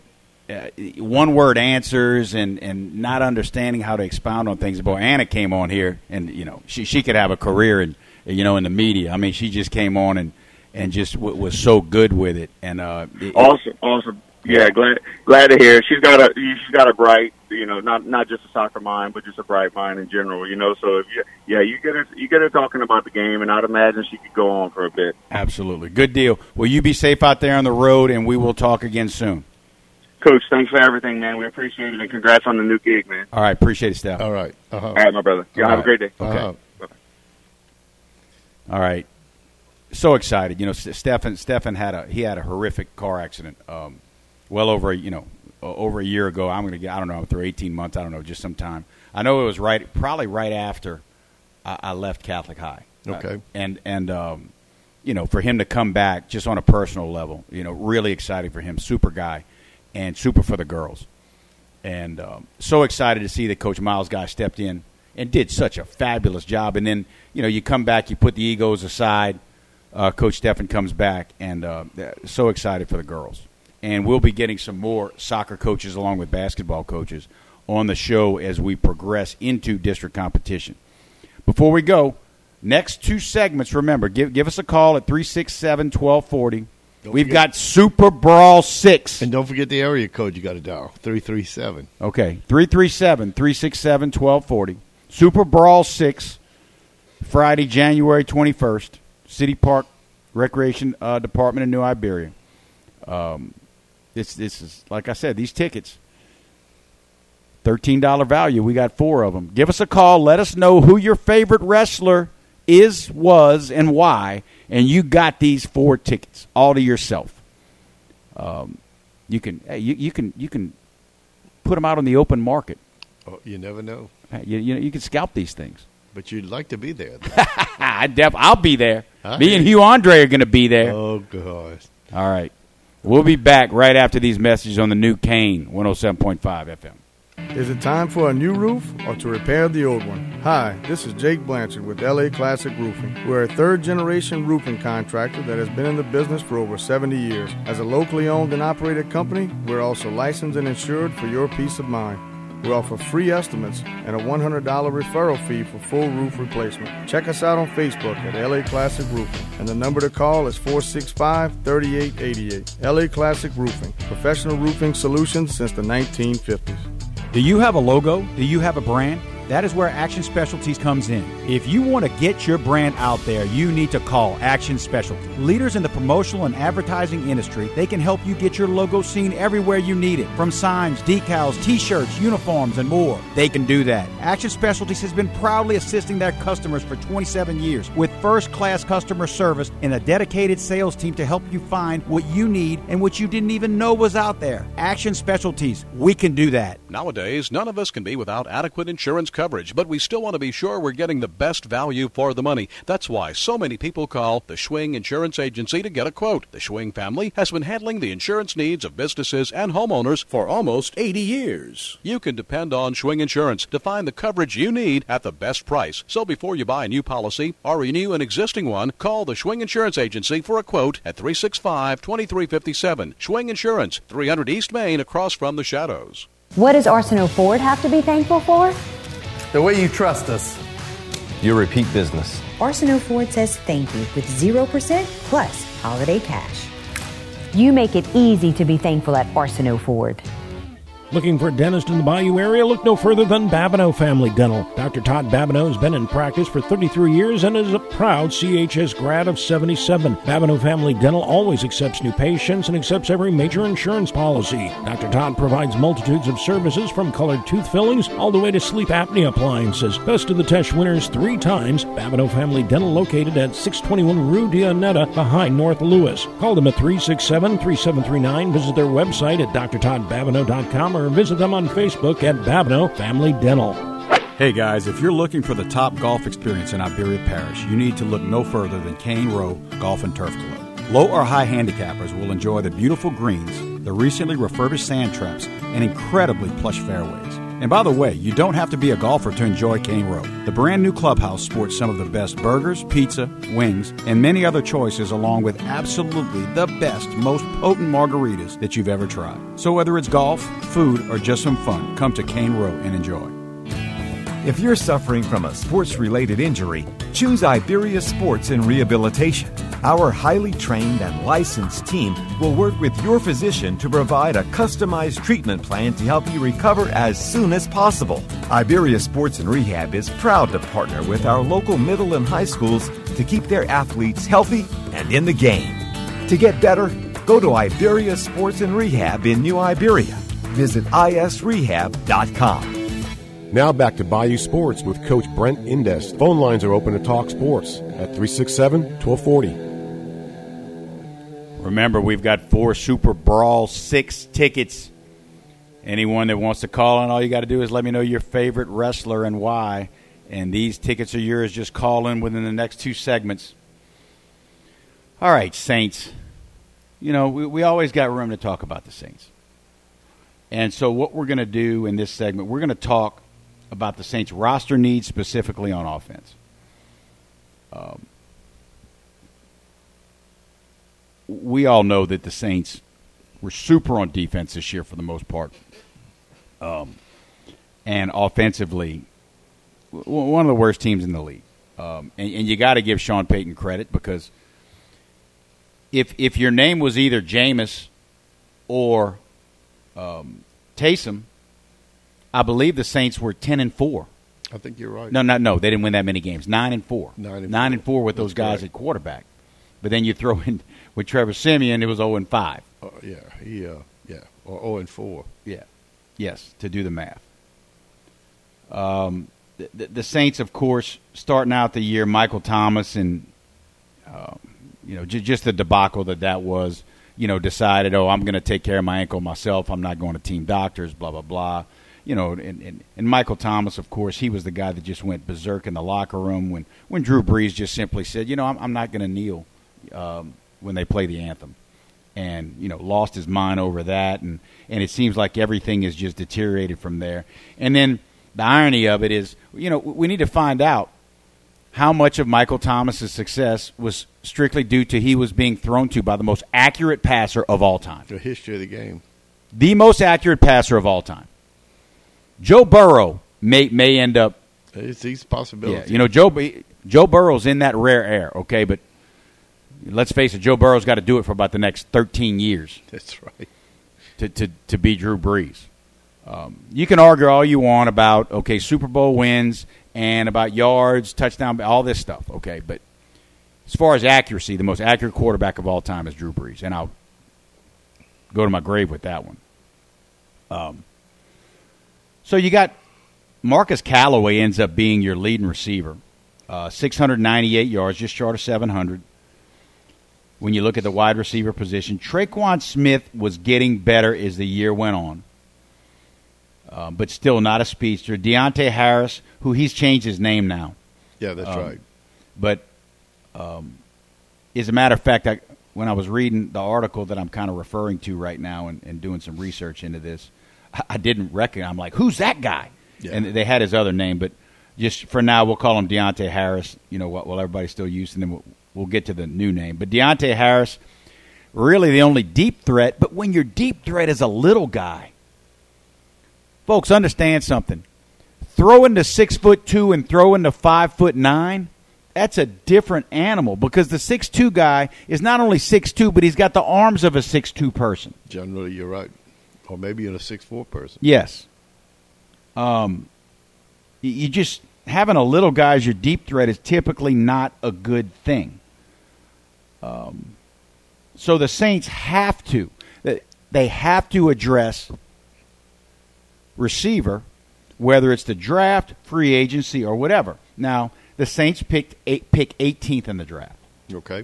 Speaker 2: uh, one-word answers and, and not understanding how to expound on things. Boy, Anna came on here, and you know she she could have a career in you know in the media. I mean, she just came on and and just w- was so good with it. And uh, it,
Speaker 14: awesome, awesome. Yeah, glad glad to hear. She's got a she's got a bright, you know, not not just a soccer mind, but just a bright mind in general. You know, so if you yeah, you get her you get her talking about the game, and I'd imagine she could go on for a bit.
Speaker 2: Absolutely, good deal. Well, you be safe out there on the road, and we will talk again soon.
Speaker 14: Coach, thanks for everything, man. We appreciate it, and congrats on the new gig, man.
Speaker 2: All right, appreciate it, Steph.
Speaker 3: All right, uh-huh.
Speaker 14: all right, my brother. Y'all
Speaker 2: All
Speaker 14: have
Speaker 2: right.
Speaker 14: a great day.
Speaker 2: Okay.
Speaker 3: Uh-huh.
Speaker 14: Bye-bye.
Speaker 2: All right. So excited. You know, Stefan Stefan had a he had a horrific car accident. Um, well over, you know, over a year ago. I'm going to get, I don't know, through eighteen months, I don't know, just some time. I know it was right, probably right after I, I left Catholic High.
Speaker 3: Okay.
Speaker 2: Uh, and, and um, you know, for him to come back just on a personal level, you know, really exciting for him. Super guy and super for the girls. And um, so excited to see that Coach Miles Guy stepped in and did such a fabulous job. And then, you know, you come back, you put the egos aside. Uh, Coach Stefan comes back, and uh, so excited for the girls. And we'll be getting some more soccer coaches along with basketball coaches on the show as we progress into district competition. Before we go, next two segments, remember, give give us a call at three six seven, one two four zero. Don't We've forget. got Super Brawl six.
Speaker 3: And don't forget the area code you got to dial, three three seven.
Speaker 2: Okay, three three seven, three six seven, one two four zero. Super Brawl six, Friday, January twenty-first, City Park Recreation uh, Department in New Iberia. Um, this, this is, like I said, these tickets, thirteen dollars value. We got four of them. Give us a call. Let us know who your favorite wrestler is, was, and why. And you got these four tickets all to yourself. Um, you can hey, you, you can you can put them out on the open market.
Speaker 3: Oh, you never know.
Speaker 2: You you know you can scalp these things.
Speaker 3: But you'd like to be there.
Speaker 2: I def- I'll be there.
Speaker 3: Huh?
Speaker 2: Me and Hugh Andre are going to be there.
Speaker 3: Oh gosh.
Speaker 2: All right. We'll be back right after these messages on the new Kane one oh seven point five F M.
Speaker 15: Is it time for a new roof or to repair the old one? Hi, this is Jake Blanchard with L A Classic Roofing. We're a third-generation roofing contractor that has been in the business for over seventy years. As a locally owned and operated company, we're also licensed and insured for your peace of mind. We offer free estimates and a one hundred dollars referral fee for full roof replacement. Check us out on Facebook at L A Classic Roofing, and the number to call is four six five, three eight eight eight. L A Classic Roofing, professional roofing solutions since the nineteen fifties.
Speaker 8: Do you have a logo? Do you have a brand? That is where Action Specialties comes in. If you want to get your brand out there, you need to call Action Specialties. Leaders in the promotional and advertising industry, they can help you get your logo seen everywhere you need it. From signs, decals, t-shirts, uniforms, and more. They can do that. Action Specialties has been proudly assisting their customers for twenty-seven years with first-class customer service and a dedicated sales team to help you find what you need and what you didn't even know was out there. Action Specialties, we can do that.
Speaker 5: Nowadays, none of us can be without adequate insurance coverage. coverage, but we still want to be sure we're getting the best value for the money. That's why so many people call the Schwing Insurance Agency to get a quote. The Schwing family has been handling the insurance needs of businesses and homeowners for almost eighty years. You can depend on Schwing Insurance to find the coverage you need at the best price. So before you buy a new policy or renew an existing one, call the Schwing Insurance Agency for a quote at three six five, two three five seven. Schwing Insurance, three hundred East Main, across from the Shadows.
Speaker 10: What does Arsenault Ford have to be thankful for?
Speaker 11: The way you trust us.
Speaker 12: Your repeat business.
Speaker 13: Arsenault Ford says thank you with zero percent plus holiday cash.
Speaker 10: You make it easy to be thankful at Arsenault Ford.
Speaker 4: Looking for a dentist in the Bayou area? Look no further than Babineau Family Dental. Doctor Todd Babineau has been in practice for thirty-three years and is a proud C H S grad of seventy-seven. Babineau Family Dental always accepts new patients and accepts every major insurance policy. Doctor Todd provides multitudes of services from colored tooth fillings all the way to sleep apnea appliances. Best of the Test winners three times. Babineau Family Dental located at six twenty-one Rue Dionetta behind North Lewis. Call them at three six seven, three seven three nine. Visit their website at d r todd babineau dot com or visit them on Facebook at Babineau Family Dental.
Speaker 8: Hey guys, if you're looking for the top golf experience in Iberia Parish, you need to look no further than Cane Row Golf and Turf Club. Low or high handicappers will enjoy the beautiful greens, the recently refurbished sand traps, and incredibly plush fairways. And by the way, you don't have to be a golfer to enjoy Cane Row. The brand new clubhouse sports some of the best burgers, pizza, wings, and many other choices, along with absolutely the best, most potent margaritas that you've ever tried. So whether it's golf, food, or just some fun, come to Cane Row and enjoy.
Speaker 9: If you're suffering from a sports-related injury, choose Iberia Sports and Rehabilitation. Our highly trained and licensed team will work with your physician to provide a customized treatment plan to help you recover as soon as possible. Iberia Sports and Rehab is proud to partner with our local middle and high schools to keep their athletes healthy and in the game. To get better, go to Iberia Sports and Rehab in New Iberia. Visit I S rehab dot com.
Speaker 1: Now back to Bayou Sports with Coach Brent Indest. Phone lines are open to talk sports at three six seven, one two four zero.
Speaker 2: Remember, we've got four Super Brawl six tickets. Anyone that wants to call in, all you got to do is let me know your favorite wrestler and why. And these tickets are yours. Just call in within the next two segments. All right, Saints. You know, we, we always got room to talk about the Saints. And so what we're going to do in this segment, we're going to talk about the Saints' roster needs specifically on offense. Um, we all know that the Saints were super on defense this year for the most part. Um, and offensively, w- one of the worst teams in the league. Um, and, and you got to give Sean Payton credit because if if your name was either Jameis or um, Taysom, I believe the Saints were ten and four.
Speaker 3: I think you're right.
Speaker 2: No, no, no. They didn't win that many games. Nine and four.
Speaker 3: Nine and
Speaker 2: Nine
Speaker 3: four.
Speaker 2: and four with those
Speaker 3: That's
Speaker 2: guys
Speaker 3: correct.
Speaker 2: at quarterback. But then you throw in with Trevor Siemian, it was zero and five.
Speaker 3: Uh, yeah, he, uh, yeah, or zero and four.
Speaker 2: Yeah, yes, to do the math. Um, the, the, the Saints, of course, starting out the year, Michael Thomas and um, you know j- just the debacle that that was. You know, decided, oh, I'm going to take care of my ankle myself. I'm not going to team doctors. Blah blah blah. You know, and, and, and Michael Thomas, of course, he was the guy that just went berserk in the locker room when, when Drew Brees just simply said, you know, I'm, I'm not going to kneel um, when they play the anthem. And, you know, lost his mind over that. And, and it seems like everything has just deteriorated from there. And then the irony of it is, you know, we need to find out how much of Michael Thomas's success was strictly due to he was being thrown to by the most accurate passer of all time.
Speaker 3: The history of the game.
Speaker 2: The most accurate passer of all time. Joe Burrow may may end up.
Speaker 3: It's these possibilities.
Speaker 2: Yeah, you know, Joe Joe Burrow's in that rare air, okay, but let's face it, Joe Burrow's got to do it for about the next thirteen years.
Speaker 3: That's right.
Speaker 2: To to to be Drew Brees. Um, you can argue all you want about okay Super Bowl wins and about yards, touchdown, all this stuff, okay, but as far as accuracy, the most accurate quarterback of all time is Drew Brees, and I'll go to my grave with that one. Um. So you got Marcus Callaway ends up being your leading receiver, uh, six hundred ninety-eight yards, just short of seven hundred. When you look at the wide receiver position, Traquan Smith was getting better as the year went on, uh, but still not a speedster. Deontay Harris, who he's changed his name now.
Speaker 3: Yeah, that's
Speaker 2: um,
Speaker 3: right.
Speaker 2: But um, as a matter of fact, I, when I was reading the article that I'm kind of referring to right now and, and doing some research into this, I didn't recognize. I'm like, who's that guy? Yeah. And they had his other name, but just for now, we'll call him Deontay Harris. You know, while everybody's still used, and then we'll, we'll get to the new name. But Deontay Harris, really the only deep threat. But when your deep threat is a little guy, folks, understand something. Throwing to six foot two and throwing to five foot nine, that's a different animal because the six two guy is not only six two, but he's got the arms of a six two person.
Speaker 3: Generally, you're right. Or maybe in a six four person.
Speaker 2: Yes. Um, you just having a little guy as your deep threat is typically not a good thing. Um, so the Saints have to. They have to address receiver, whether it's the draft, free agency, or whatever. Now, the Saints picked eight, pick eighteenth in the draft.
Speaker 3: Okay.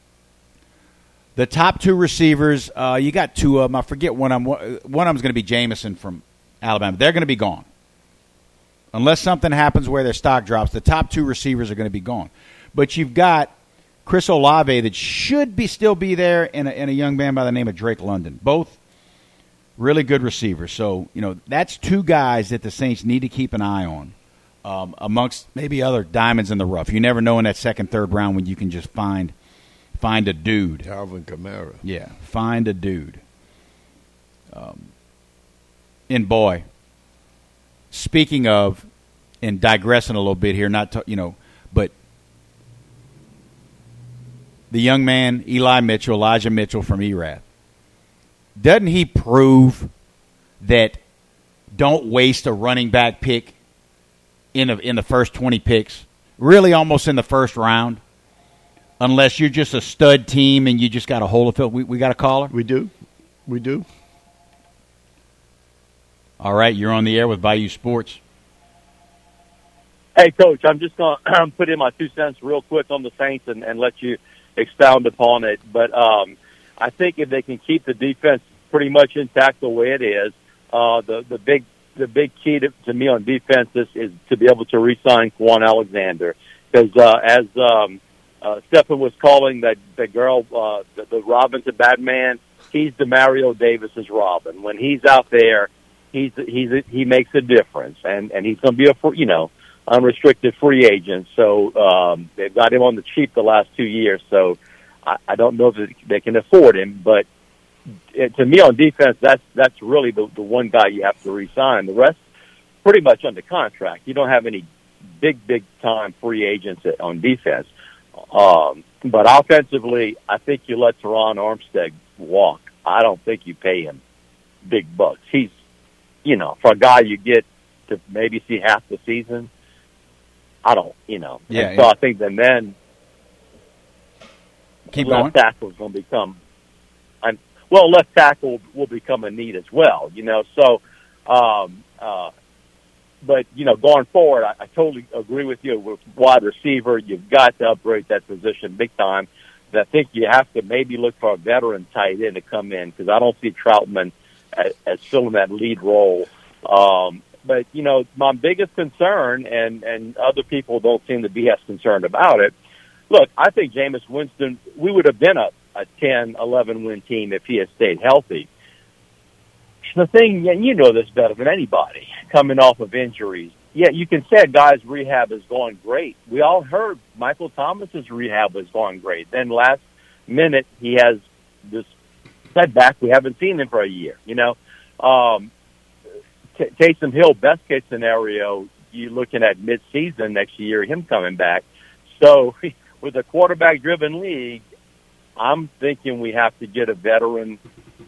Speaker 2: The top two receivers, uh, you got two of them. I forget one of them. One of them is going to be Jamison from Alabama. They're going to be gone. Unless something happens where their stock drops, the top two receivers are going to be gone. But you've got Chris Olave that should be still be there and a, and a young man by the name of Drake London. Both Really good receiver. So, you know, that's two guys that the Saints need to keep an eye on, um, amongst maybe other diamonds in the rough. You never know in that second, third round when you can just find find a dude.
Speaker 3: Alvin Kamara.
Speaker 2: Yeah, find a dude. Um, and, boy, speaking of, and digressing a little bit here, not to, you know, but the young man, Eli Mitchell, Elijah Mitchell from Erath, doesn't he prove that don't waste a running back pick in, a, in the first twenty picks, really almost in the first round, unless you're just a stud team and you just got a hole to fill? We, we got a caller?
Speaker 3: We do. We do.
Speaker 2: All right, you're on the air with Bayou Sports.
Speaker 16: Hey, Coach, I'm just going to put in my two cents real quick on the Saints and, and let you expound upon it. But um, I think if they can keep the defense pretty much intact the way it is, uh, the the big the big key to, to me on defense is, is to be able to re-sign Quan Alexander. Because uh, as um, uh, Stephen was calling that the girl, uh, the, the Robin to Batman, he's DeMario Davis's Robin. When he's out there, he's he's he makes a difference, and and he's going to be a you know unrestricted free agent. So um, they've got him on the cheap the last two years. So I, I don't know if they can afford him, but it, to me on defense, that's that's really the, the one guy you have to re-sign. The rest, pretty much under contract. You don't have any big big time free agents on defense. Um, but offensively, I think you let Teron Armstead walk. I don't think you pay him big bucks. He's, you know, for a guy you get to maybe see half the season, I don't, you know.
Speaker 2: Yeah.
Speaker 16: And so
Speaker 2: yeah.
Speaker 16: I think that then
Speaker 2: Keep
Speaker 16: left
Speaker 2: going.
Speaker 16: tackle is going to become, I'm, well, left tackle will become a need as well, you know. So, um, uh, but, you know, going forward, I, I totally agree with you. With wide receiver, you've got to upgrade that position big time. I think you have to maybe look for a veteran tight end to come in because I don't see Troutman as, as filling that lead role. Um, but, you know, my biggest concern, and, and other people don't seem to be as concerned about it, look, I think Jameis Winston, we would have been a, a ten, eleven-win team if he had stayed healthy. The thing, and you know this better than anybody, coming off of injuries, yeah, you can say a guy's rehab is going great. We all heard Michael Thomas's rehab was going great. Then last minute, he has this setback. We haven't seen him for a year, you know. Um, T- Taysom Hill, best case scenario, you're looking at mid-season next year, him coming back. So with a quarterback-driven league, I'm thinking we have to get a veteran,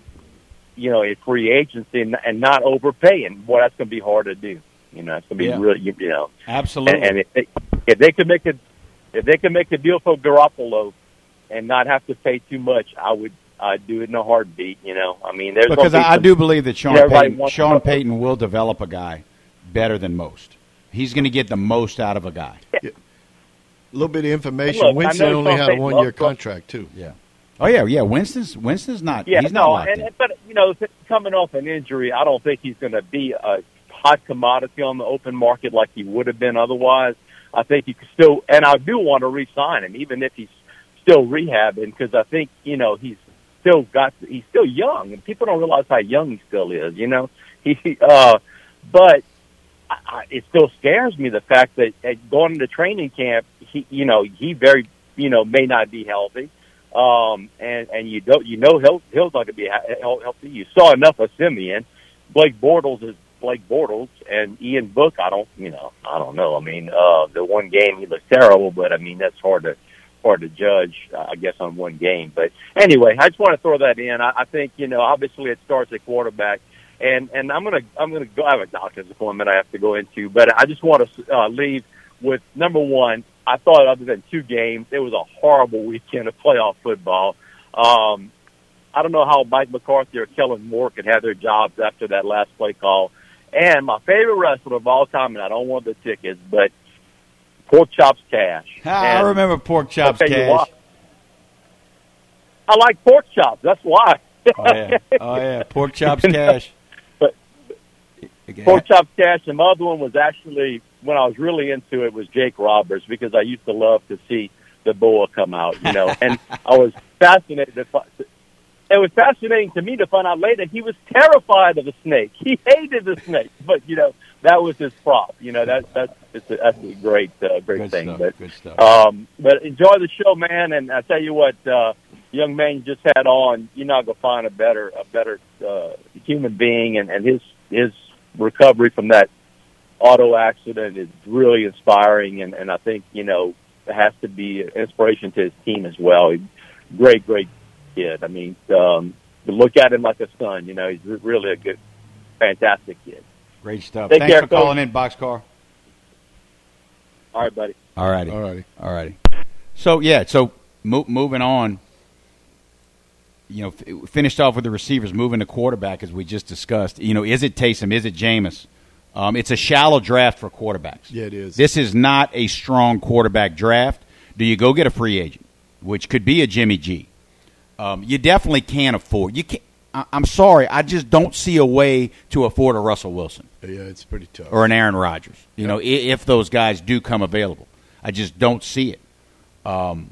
Speaker 16: you know, a free agency and, and not overpay him. Boy, that's going to be hard to do. You know, it's going to be
Speaker 2: Yeah.
Speaker 16: really, you, you know.
Speaker 2: Absolutely.
Speaker 16: And, and if, they, if they could make a, if they could make a deal for Garoppolo and not have to pay too much, I would, I'd do it in a heartbeat. You know, I mean, there's
Speaker 2: because
Speaker 16: gonna be
Speaker 2: I, I
Speaker 16: some,
Speaker 2: do believe that Sean
Speaker 16: everybody
Speaker 2: Payton,
Speaker 16: wants
Speaker 2: Sean
Speaker 16: to-
Speaker 2: Payton will develop a guy better than most. He's going to get the most out of a guy.
Speaker 3: A little bit of information.
Speaker 16: Look, I
Speaker 3: Winston
Speaker 16: know
Speaker 3: only
Speaker 16: Sean
Speaker 3: had a
Speaker 16: Payton
Speaker 3: one-year
Speaker 16: loves-
Speaker 3: contract, too.
Speaker 2: Yeah. Oh yeah, yeah. Winston's Winston's not.
Speaker 16: Yeah,
Speaker 2: he's not
Speaker 16: no,
Speaker 2: locked
Speaker 16: and,
Speaker 2: in.
Speaker 16: but you know, coming off an injury, I don't think he's going to be a hot commodity on the open market like he would have been otherwise. I think you could still, and I do want to re-sign him, even if he's still rehabbing, because I think you know he's still got, he's still young, and people don't realize how young he still is. You know, he, uh, but I, I, it still scares me the fact that at going into training camp, he, you know, he very, you know, may not be healthy. Um, and, and you don't, you know, Hill, Hill's not going to be healthy. You saw enough of Simeon. Blake Bortles is Blake Bortles, and Ian Book, I don't, you know, I don't know. I mean, uh, the one game he looked terrible, but I mean, that's hard to, hard to judge, uh, I guess, on one game. But anyway, I just want to throw that in. I, I think, you know, obviously it starts at quarterback. And, and I'm going to, I'm going to go, I have a doctor's appointment I have to go into, but I just want to uh, leave with number one. I thought other than two games, it was a horrible weekend of playoff football. Um, I don't know how Mike McCarthy or Kellen Moore could have their jobs after that last play call. And my favorite wrestler of all time, and I don't want the tickets, but Pork Chops Cash.
Speaker 2: I
Speaker 16: And
Speaker 2: remember Pork Chops
Speaker 16: I'll tell you
Speaker 2: Cash.
Speaker 16: what, I like pork chops. That's why.
Speaker 2: Oh yeah, oh yeah, Pork Chops Cash.
Speaker 16: But Pork Chops Cash, and my other one was actually, when I was really into it, was Jake Roberts, because I used to love to see the boa come out, you know. And I was fascinated to, it was fascinating to me to find out later he was terrified of the snake. He hated the snake, but you know that was his prop. You know that that's it's a, that's a great uh, great
Speaker 2: Good
Speaker 16: thing.
Speaker 2: stuff.
Speaker 16: But
Speaker 2: Good stuff.
Speaker 16: um, but enjoy the show, man. And I tell you what, uh, young man you just had on, you're not gonna find a better a better uh, human being, and, and his his recovery from that auto accident is really inspiring, and, and I think you know it has to be an inspiration to his team as well. He's great, great kid. I mean, um, to look at him like a son, you know, he's really a good, fantastic kid.
Speaker 2: Great stuff.
Speaker 16: Take
Speaker 2: Thanks
Speaker 16: care,
Speaker 2: for
Speaker 16: Coach.
Speaker 2: calling in, Boxcar.
Speaker 16: All right, buddy.
Speaker 2: All righty.
Speaker 3: All righty.
Speaker 2: All righty. So, yeah, so mo- moving on, you know, f- finished off with the receivers, moving to quarterback as we just discussed. You know, is it Taysom? Is it Jameis? Um, it's a shallow draft for quarterbacks.
Speaker 3: Yeah, it is.
Speaker 2: This is not a strong quarterback draft. Do you go get a free agent, which could be a Jimmy G? Um, you definitely can't afford. You can't. I, I'm sorry, I just don't see a way to afford a Russell Wilson.
Speaker 3: Yeah, it's pretty tough.
Speaker 2: Or an Aaron Rodgers. You know, if, if those guys do come available, I just don't see it. Um,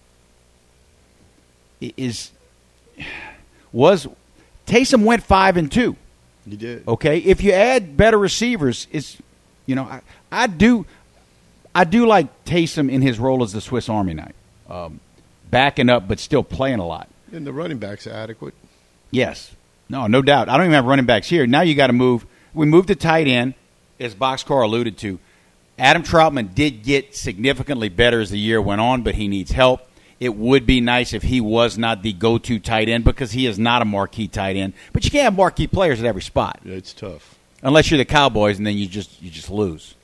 Speaker 2: is was Taysom went five and two.
Speaker 3: You did.
Speaker 2: Okay, if you add better receivers, it's you know I, I do I do like Taysom in his role as the Swiss Army knife, um, backing up but still playing a lot.
Speaker 3: And the running backs are adequate.
Speaker 2: Yes, no, no doubt. I don't even have running backs here. Now you got to move. We moved to tight end, as Boxcar alluded to. Adam Troutman did get significantly better as the year went on, but he needs help. It would be nice if he was not the go-to tight end because he is not a marquee tight end. But you can't have marquee players at every spot.
Speaker 3: Yeah, it's tough.
Speaker 2: Unless you're the Cowboys, and then you just you just lose.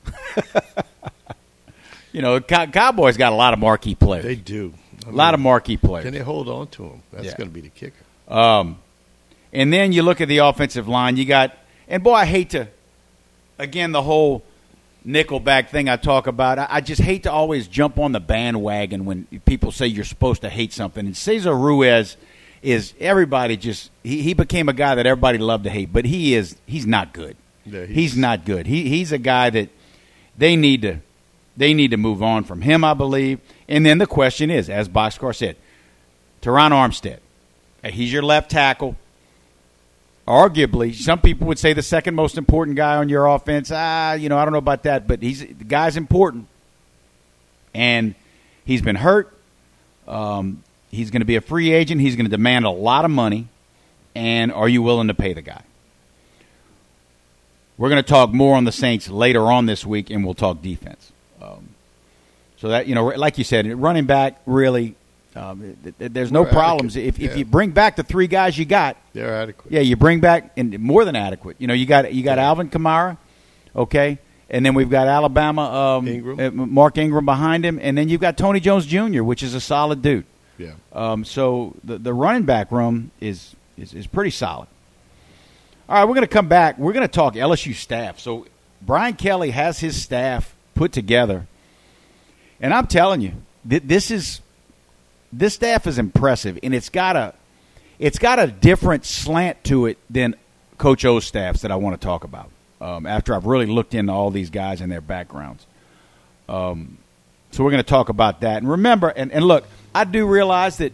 Speaker 2: You know, Cow- Cowboys got a lot of marquee players.
Speaker 3: They do.
Speaker 2: I mean, a lot of marquee players.
Speaker 3: Can they hold on to them? That's
Speaker 2: Yeah.
Speaker 3: going to be the kicker.
Speaker 2: Um, and then you look at the offensive line. You got, and boy, I hate to, again, the whole Nickelback thing I talk about. I, I just hate to always jump on the bandwagon when people say you're supposed to hate something. And Cesar Ruiz is everybody just he, he became a guy that everybody loved to hate, but he is he's not good.
Speaker 3: Yeah, he's,
Speaker 2: he's not good. He he's a guy that they need to they need to move on from him, I believe. And then the question is, as Boxcar said, Teron Armstead. He's your left tackle. Arguably, some people would say the second most important guy on your offense. Ah, you know, I don't know about that, but he's the guy's important. And he's been hurt. Um, he's going to be a free agent. He's going to demand a lot of money. And are you willing to pay the guy? We're going to talk more on the Saints later on this week, and we'll talk defense. Um, so that, you know, like you said, running back, really, um, there's no
Speaker 3: We're
Speaker 2: problems.
Speaker 3: adequate.
Speaker 2: If, if
Speaker 3: Yeah.
Speaker 2: you bring back the three guys you got,
Speaker 3: They're adequate.
Speaker 2: yeah, you bring back and more than adequate. You know, you got you got
Speaker 3: Yeah.
Speaker 2: Alvin Kamara, okay, and then we've got Alabama, um,
Speaker 3: Ingram.
Speaker 2: uh, Mark Ingram behind him, and then you've got Tony Jones Junior, which is a solid dude.
Speaker 3: Yeah.
Speaker 2: Um, so the the running back room is is, is pretty solid. All right, we're going to come back. We're going to talk L S U staff. So Brian Kelly has his staff put together, and I'm telling you, th- this is this staff is impressive, and it's got a it's got a different slant to it than Coach O's staffs that I want to talk about. Um, after I've really looked into all these guys and their backgrounds, um, so we're going to talk about that. And remember, and, and look, I do realize that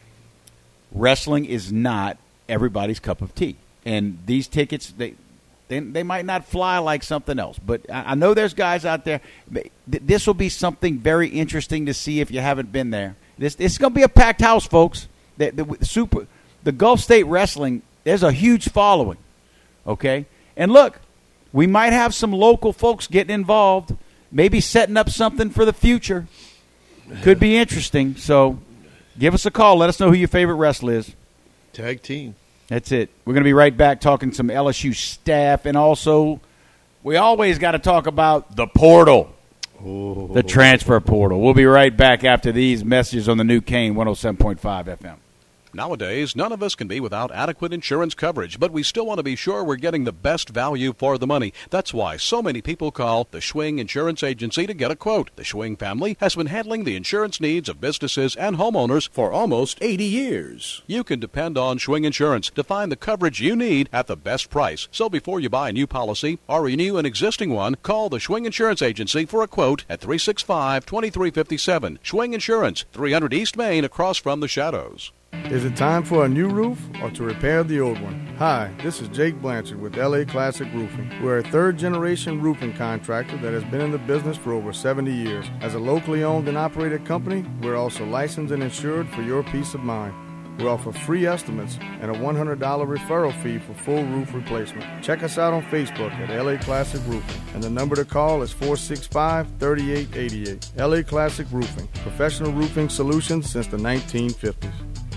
Speaker 2: wrestling is not everybody's cup of tea. And these tickets, they, they they might not fly like something else. But I, I know there's guys out there. This will be something very interesting to see if you haven't been there. This, this is going to be a packed house, folks. The, the, super, the Gulf State Wrestling, there's a huge following. Okay? And look, we might have some local folks getting involved, maybe setting up something for the future. Could be interesting. So give us a call. Let us know who your favorite wrestler is.
Speaker 3: Tag team.
Speaker 2: That's it. We're going to be right back talking some L S U staff, and also we always got to talk about the portal,
Speaker 3: oh.
Speaker 2: the transfer portal. We'll be right back after these messages on the new Kane one oh seven point five F M.
Speaker 5: Nowadays, none of us can be without adequate insurance coverage, but we still want to be sure we're getting the best value for the money. That's why so many people call the Schwing Insurance Agency to get a quote. The Schwing family has been handling the insurance needs of businesses and homeowners for almost eighty years. You can depend on Schwing Insurance to find the coverage you need at the best price. So before you buy a new policy or renew an existing one, call the Schwing Insurance Agency for a quote at three six five, two three five seven. Schwing Insurance, three hundred East Main, across from the Shadows.
Speaker 15: Is it time for a new roof or to repair the old one? Hi, this is Jake Blanchard with L A Classic Roofing. We're a third-generation roofing contractor that has been in the business for over seventy years. As a locally owned and operated company, we're also licensed and insured for your peace of mind. We offer free estimates and a one hundred dollars referral fee for full roof replacement. Check us out on Facebook at L A Classic Roofing, and the number to call is four six five, three eight eight eight. L A Classic Roofing, professional roofing solutions since the nineteen fifties.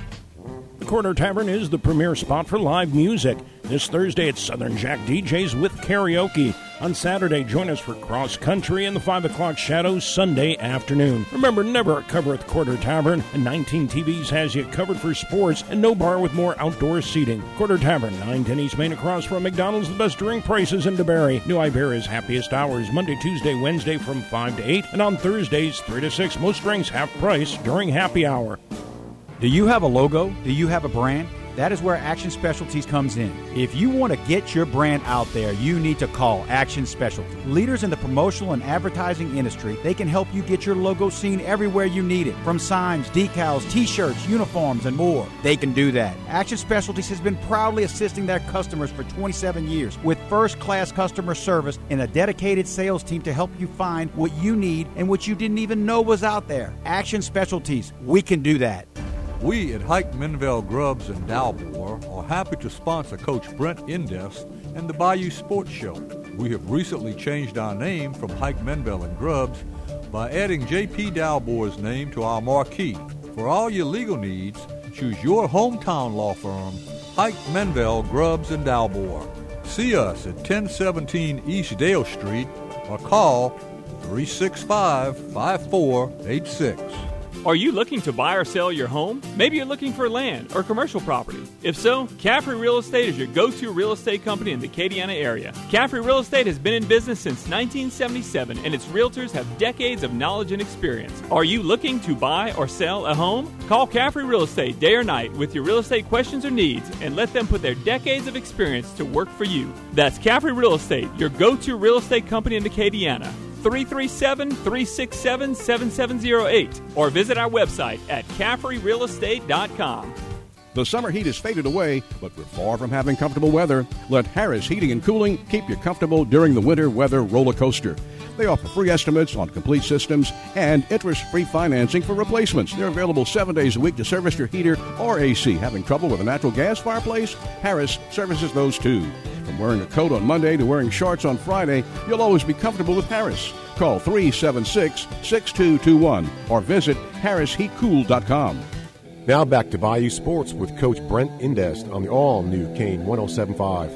Speaker 4: Corner Tavern is the premier spot for live music. This Thursday at Southern Jack D Js with karaoke. On Saturday, join us for Cross Country and the five o'clock Shadows Sunday afternoon. Remember, never a cover at the Corner Tavern, and nineteen T Vs has you covered for sports, and no bar with more outdoor seating. Corner Tavern, nine ten East Main across from McDonald's, the best drink prices in DeBary. New Iberia's happiest hours, Monday, Tuesday, Wednesday from five to eight, and on Thursdays, three to six. Most drinks half price during happy hour.
Speaker 8: Do you have a logo? Do you have a brand? That is where Action Specialties comes in. If you want to get your brand out there, you need to call Action Specialties. Leaders in the promotional and advertising industry, they can help you get your logo seen everywhere you need it. From signs, decals, t-shirts, uniforms, and more. They can do that. Action Specialties has been proudly assisting their customers for twenty-seven years with first-class customer service and a dedicated sales team to help you find what you need and what you didn't even know was out there. Action Specialties, we can do that.
Speaker 7: We at Hike Menville Grubs and Dalbor are happy to sponsor Coach Brent Indest and the Bayou Sports Show. We have recently changed our name from Hike Menville and Grubs by adding J P Dalbor's name to our marquee. For all your legal needs, choose your hometown law firm, Hike Menville Grubs and Dalbor. See us at ten seventeen East Dale Street or call three six five, five four eight six.
Speaker 6: Are you looking to buy or sell your home? Maybe you're looking for land or commercial property. If so, Caffrey Real Estate is your go-to real estate company in the Acadiana area. Caffrey Real Estate has been in business since nineteen seventy-seven, and its realtors have decades of knowledge and experience. Are you looking to buy or sell a home? Call Caffrey Real Estate day or night with your real estate questions or needs, and let them put their decades of experience to work for you. That's Caffrey Real Estate, your go-to real estate company in the Acadiana. three three seven, three six seven, seven seven zero eight or visit our website at caffrey real estate dot com.
Speaker 5: The summer heat has faded away, but we're far from having comfortable weather. Let Harris Heating and Cooling keep you comfortable during the winter weather roller coaster. They offer free estimates on complete systems and interest-free financing for replacements. They're available seven days a week to service your heater or A C. Having trouble with a natural gas fireplace? Harris services those too. From wearing a coat on Monday to wearing shorts on Friday, you'll always be comfortable with Harris. Call three seven six, six two two one or visit harris heat cool dot com.
Speaker 1: Now back to Bayou Sports with Coach Brent Indest on the all-new Kane one oh seven point five.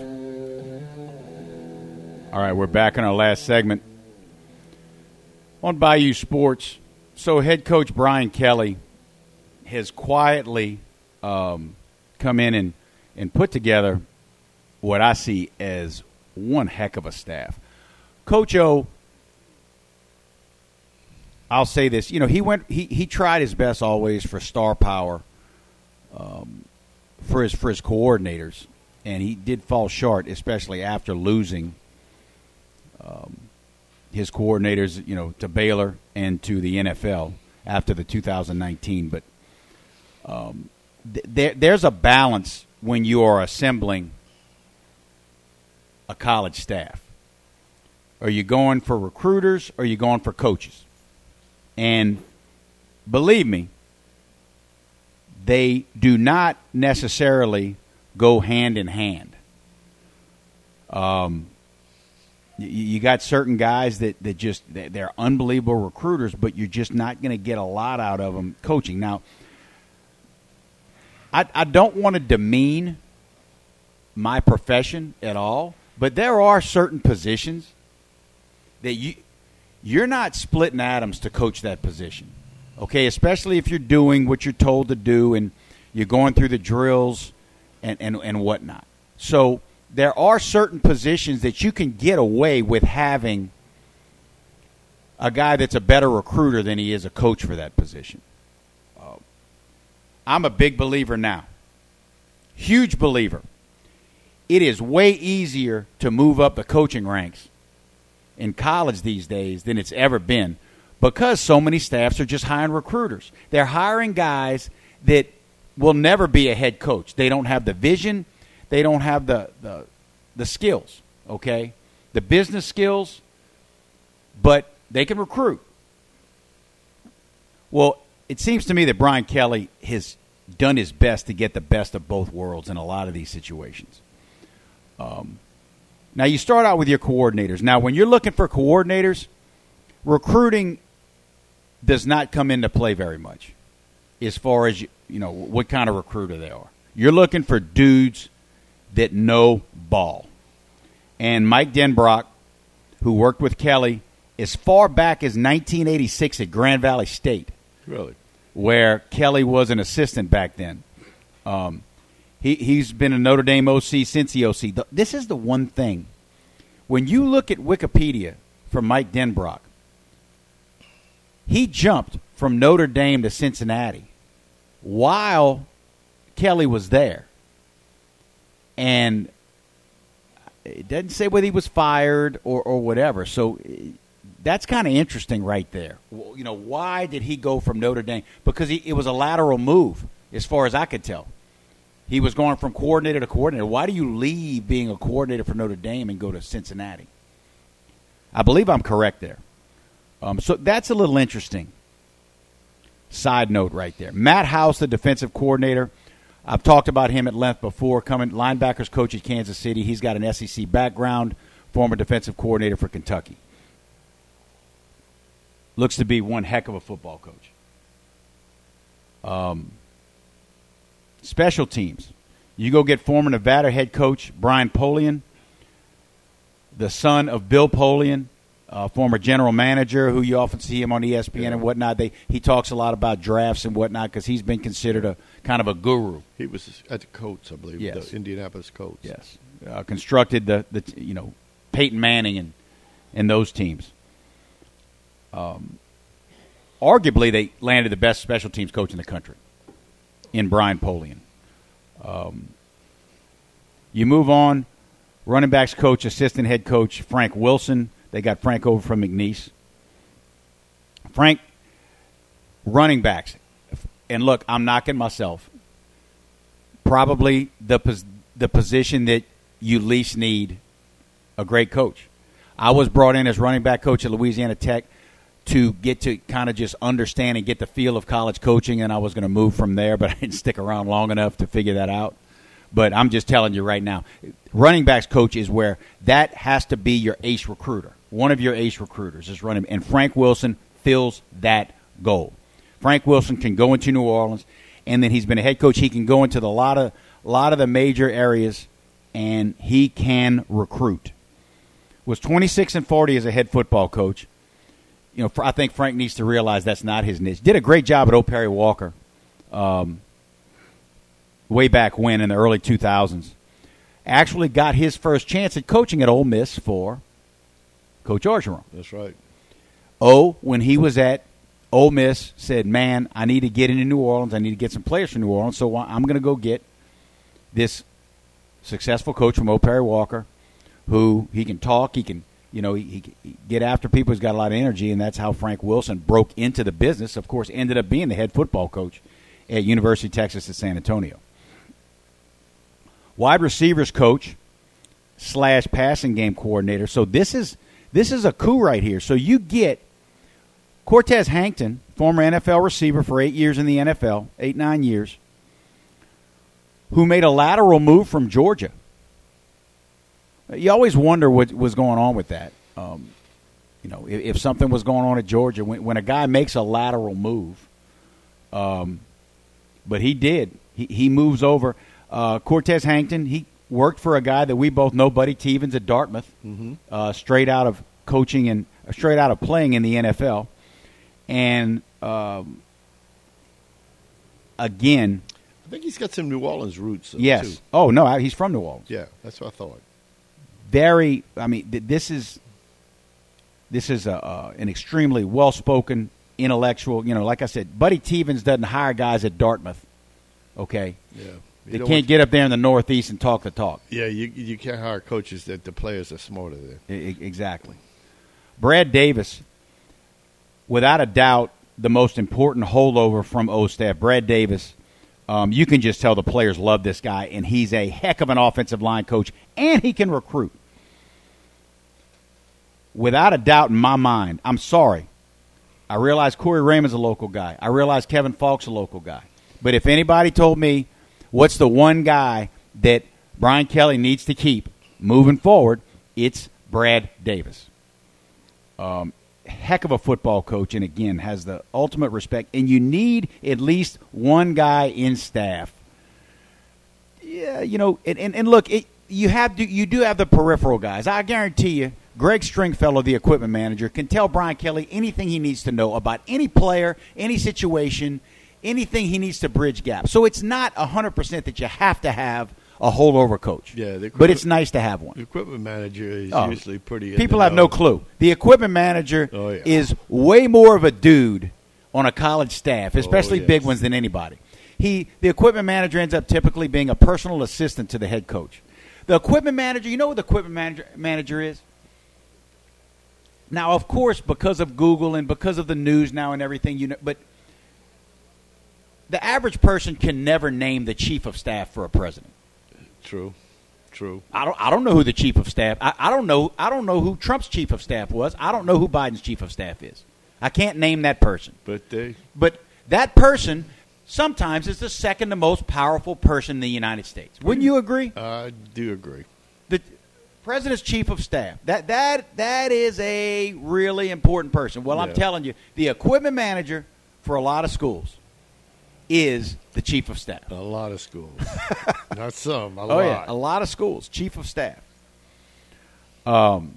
Speaker 2: All right, we're back in our last segment on Bayou Sports. So head coach Brian Kelly has quietly um, come in and, and put together what I see as one heck of a staff. Coach O, I'll say this, you know, he went, he, he tried his best always for star power um, for his for his coordinators, and he did fall short, especially after losing um, his coordinators, you know, to Baylor and to the N F L after the two thousand nineteen. But um, th- there, there's a balance when you are assembling a college staff. Are you going for recruiters or are you going for coaches? And believe me, they do not necessarily go hand in hand. Um, you, you got certain guys that, that just, they're unbelievable recruiters, but you're just not going to get a lot out of them coaching. Now, I, I don't want to demean my profession at all, but there are certain positions that you you're not splitting atoms to coach that position, okay? Especially if you're doing what you're told to do and you're going through the drills and, and, and whatnot. So there are certain positions that you can get away with having a guy that's a better recruiter than he is a coach for that position. Uh, I'm a big believer now, huge believer. It is way easier to move up the coaching ranks in college these days than it's ever been because so many staffs are just hiring recruiters. They're hiring guys that will never be a head coach. They don't have the vision. They don't have the the, the skills, okay? The business skills, but they can recruit. Well, it seems to me that Brian Kelly has done his best to get the best of both worlds in a lot of these situations. Um, now, you start out with your coordinators. Now, when you're looking for coordinators, recruiting does not come into play very much as far as, you know, what kind of recruiter they are. You're looking for dudes that know ball. And Mike Denbrock, who worked with Kelly as far back as nineteen eighty-six at Grand Valley State.
Speaker 3: Really?
Speaker 2: Where Kelly was an assistant back then. Um, he, he's been a Notre Dame O C since the O C. The, this is the one thing. When you look at Wikipedia for Mike Denbrock, he jumped from Notre Dame to Cincinnati while Kelly was there. And it doesn't say whether he was fired or, or whatever. So that's kind of interesting right there. You know, why did he go from Notre Dame? Because he, it was a lateral move, as far as I could tell. He was going from coordinator to coordinator. Why do you leave being a coordinator for Notre Dame and go to Cincinnati? I believe I'm correct there. Um, so that's a little interesting. Side note right there. Matt House, the defensive coordinator. I've talked about him at length before. Coming linebackers coach at Kansas City. He's got an S E C background. Former defensive coordinator for Kentucky. Looks to be one heck of a football coach. Um, special teams. You go get former Nevada head coach Brian Polian, the son of Bill Polian, uh, former general manager, who you often see him on E S P N yeah. and whatnot. They, he talks a lot about drafts and whatnot because he's been considered a kind of a guru.
Speaker 3: He was at the Colts, I believe,
Speaker 2: yes.
Speaker 3: the Indianapolis Colts.
Speaker 2: Yes, uh, constructed the, the you know Peyton Manning and and those teams. Um, arguably, they landed the best special teams coach in the country in Brian Polian. Um, you move on, running backs coach, assistant head coach Frank Wilson. They got Frank over from McNeese. Frank, running backs. And look, I'm knocking myself. Probably the pos- the position that you least need a great coach. I was brought in as running back coach at Louisiana Tech to get to kind of just understand and get the feel of college coaching, and I was going to move from there, but I didn't stick around long enough to figure that out. But I'm just telling you right now, running backs coach is where that has to be your ace recruiter. One of your ace recruiters is running, and Frank Wilson fills that goal. Frank Wilson can go into New Orleans, and then he's been a head coach. He can go into the lot of lot of the major areas, and he can recruit. Was twenty-six and forty as a head football coach. You know, I think Frank needs to realize that's not his niche. Did a great job at O'Perry Walker um, way back when in the early two thousands. Actually got his first chance at coaching at Ole Miss for Coach Orgeron.
Speaker 3: That's right.
Speaker 2: O, when he was at Ole Miss, said, man, I need to get into New Orleans. I need to get some players from New Orleans, so I'm going to go get this successful coach from O'Perry Walker who he can talk, he can You know, he, he, he get after people. He's got a lot of energy, and that's how Frank Wilson broke into the business. Of course, ended up being the head football coach at University of Texas at San Antonio. Wide receivers coach slash passing game coordinator. So this is this is a coup right here. So you get Cortez Hankton, former N F L receiver for eight years in the N F L, eight, nine years, who made a lateral move from Georgia. You always wonder what was going on with that. Um, you know, if, if something was going on at Georgia, when, when a guy makes a lateral move, um, but he did. He, he moves over. Uh, Cortez Hankton, he worked for a guy that we both know, Buddy Tevens at Dartmouth, mm-hmm. uh, straight out of coaching and uh, straight out of playing in the N F L. And um, again,
Speaker 3: I think he's got some New Orleans roots. Though,
Speaker 2: yes.
Speaker 3: Too.
Speaker 2: Oh no, he's from New Orleans.
Speaker 3: Yeah, that's what I thought.
Speaker 2: Very, I mean, th- this is this is a, uh, an extremely well-spoken, intellectual. You know, like I said, Buddy Tevens doesn't hire guys at Dartmouth. Okay,
Speaker 3: yeah,
Speaker 2: they can't get up there in the Northeast and talk the talk.
Speaker 3: Yeah, you you can't hire coaches that the players are smarter than.
Speaker 2: I- exactly. Brad Davis, without a doubt, the most important holdover from O staff. Brad Davis, Um, you can just tell the players love this guy, and he's a heck of an offensive line coach, and he can recruit. Without a doubt in my mind, I'm sorry. I realize Corey Raymond's a local guy. I realize Kevin Falk's a local guy. But if anybody told me what's the one guy that Brian Kelly needs to keep moving forward, it's Brad Davis. Um, heck of a football coach, and again, has the ultimate respect. And you need at least one guy in staff. Yeah, you know, and, and, and look, it, you have to, you do have the peripheral guys. I guarantee you, Greg Stringfellow, the equipment manager, can tell Brian Kelly anything he needs to know about any player, any situation, anything he needs to bridge gaps. So it's not one hundred percent that you have to have a holdover coach.
Speaker 3: Yeah, the
Speaker 2: but it's nice to have one.
Speaker 3: The equipment manager is
Speaker 2: oh,
Speaker 3: usually pretty.
Speaker 2: People have no clue. The equipment manager
Speaker 3: oh, yeah.
Speaker 2: is way more of a dude on a college staff, especially
Speaker 3: oh, yes.
Speaker 2: big ones, than anybody. He, the equipment manager ends up typically being a personal assistant to the head coach. The equipment manager, you know what the equipment manager, manager is? Now, of course, because of Google and because of the news now and everything, you know, but the average person can never name the chief of staff for a president.
Speaker 3: True, true.
Speaker 2: I don't. I don't know who the chief of staff. I, I don't know. I don't know who Trump's chief of staff was. I don't know who Biden's chief of staff is. I can't name that person.
Speaker 3: But they.
Speaker 2: But that person sometimes is the second to most powerful person in the United States. Wouldn't you agree?
Speaker 3: I do agree.
Speaker 2: The President's chief of staff. That that that is a really important person. Well, yeah. I'm telling you, the equipment manager for a lot of schools is the chief of staff.
Speaker 3: A lot of schools. Not some, a
Speaker 2: oh,
Speaker 3: lot.
Speaker 2: Yeah, a lot of schools, chief of staff. Um.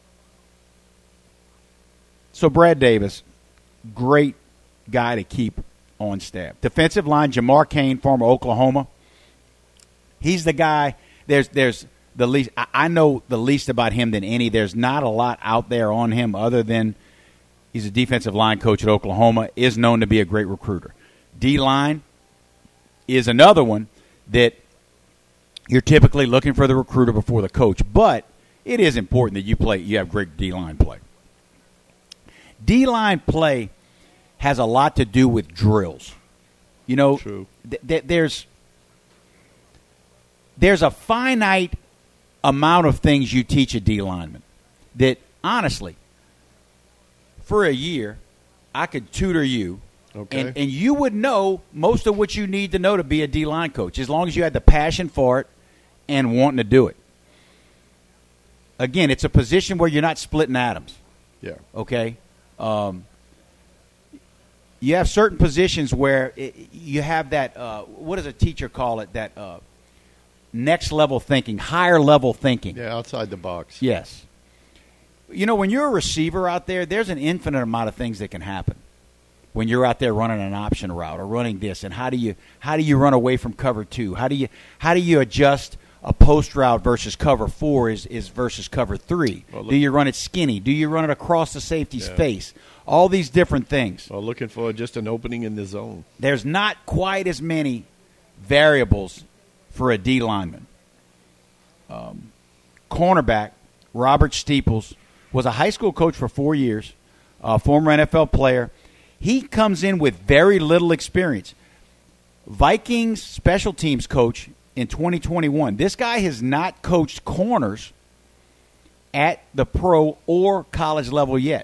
Speaker 2: So Brad Davis, great guy to keep on staff. Defensive line, Jamar Cain, former Oklahoma. He's the guy. There's there's the least. I, I know the least about him than any. There's not a lot out there on him other than he's a defensive line coach at Oklahoma. Is known to be a great recruiter. D-line is another one that you're typically looking for the recruiter before the coach, but it is important that you play. You have great D-line play. D-line play has a lot to do with drills. You know, th- th- there's there's a finite amount of things you teach a D-lineman that, honestly, for a year, I could tutor you.
Speaker 3: Okay.
Speaker 2: And, and you would know most of what you need to know to be a D-line coach, as long as you had the passion for it and wanting to do it. Again, it's a position where you're not splitting atoms.
Speaker 3: Yeah.
Speaker 2: Okay? Um, you have certain positions where it, you have that, uh, what does a teacher call it, that uh, next-level thinking, higher-level thinking.
Speaker 3: Yeah, outside the box.
Speaker 2: Yes. You know, when you're a receiver out there, there's an infinite amount of things that can happen. When you're out there running an option route or running this, and how do you how do you run away from cover two? How do you how do you adjust a post route versus cover four is, is versus cover three? Well, look, do you run it skinny? Do you run it across the safety's yeah. face? All these different things.
Speaker 3: Well, looking for just an opening in the zone.
Speaker 2: There's not quite as many variables for a D lineman. Um, cornerback Robert Steeples was a high school coach for four years, a former N F L player. He comes in with very little experience. Vikings special teams coach in twenty twenty-one. This guy has not coached corners at the pro or college level yet.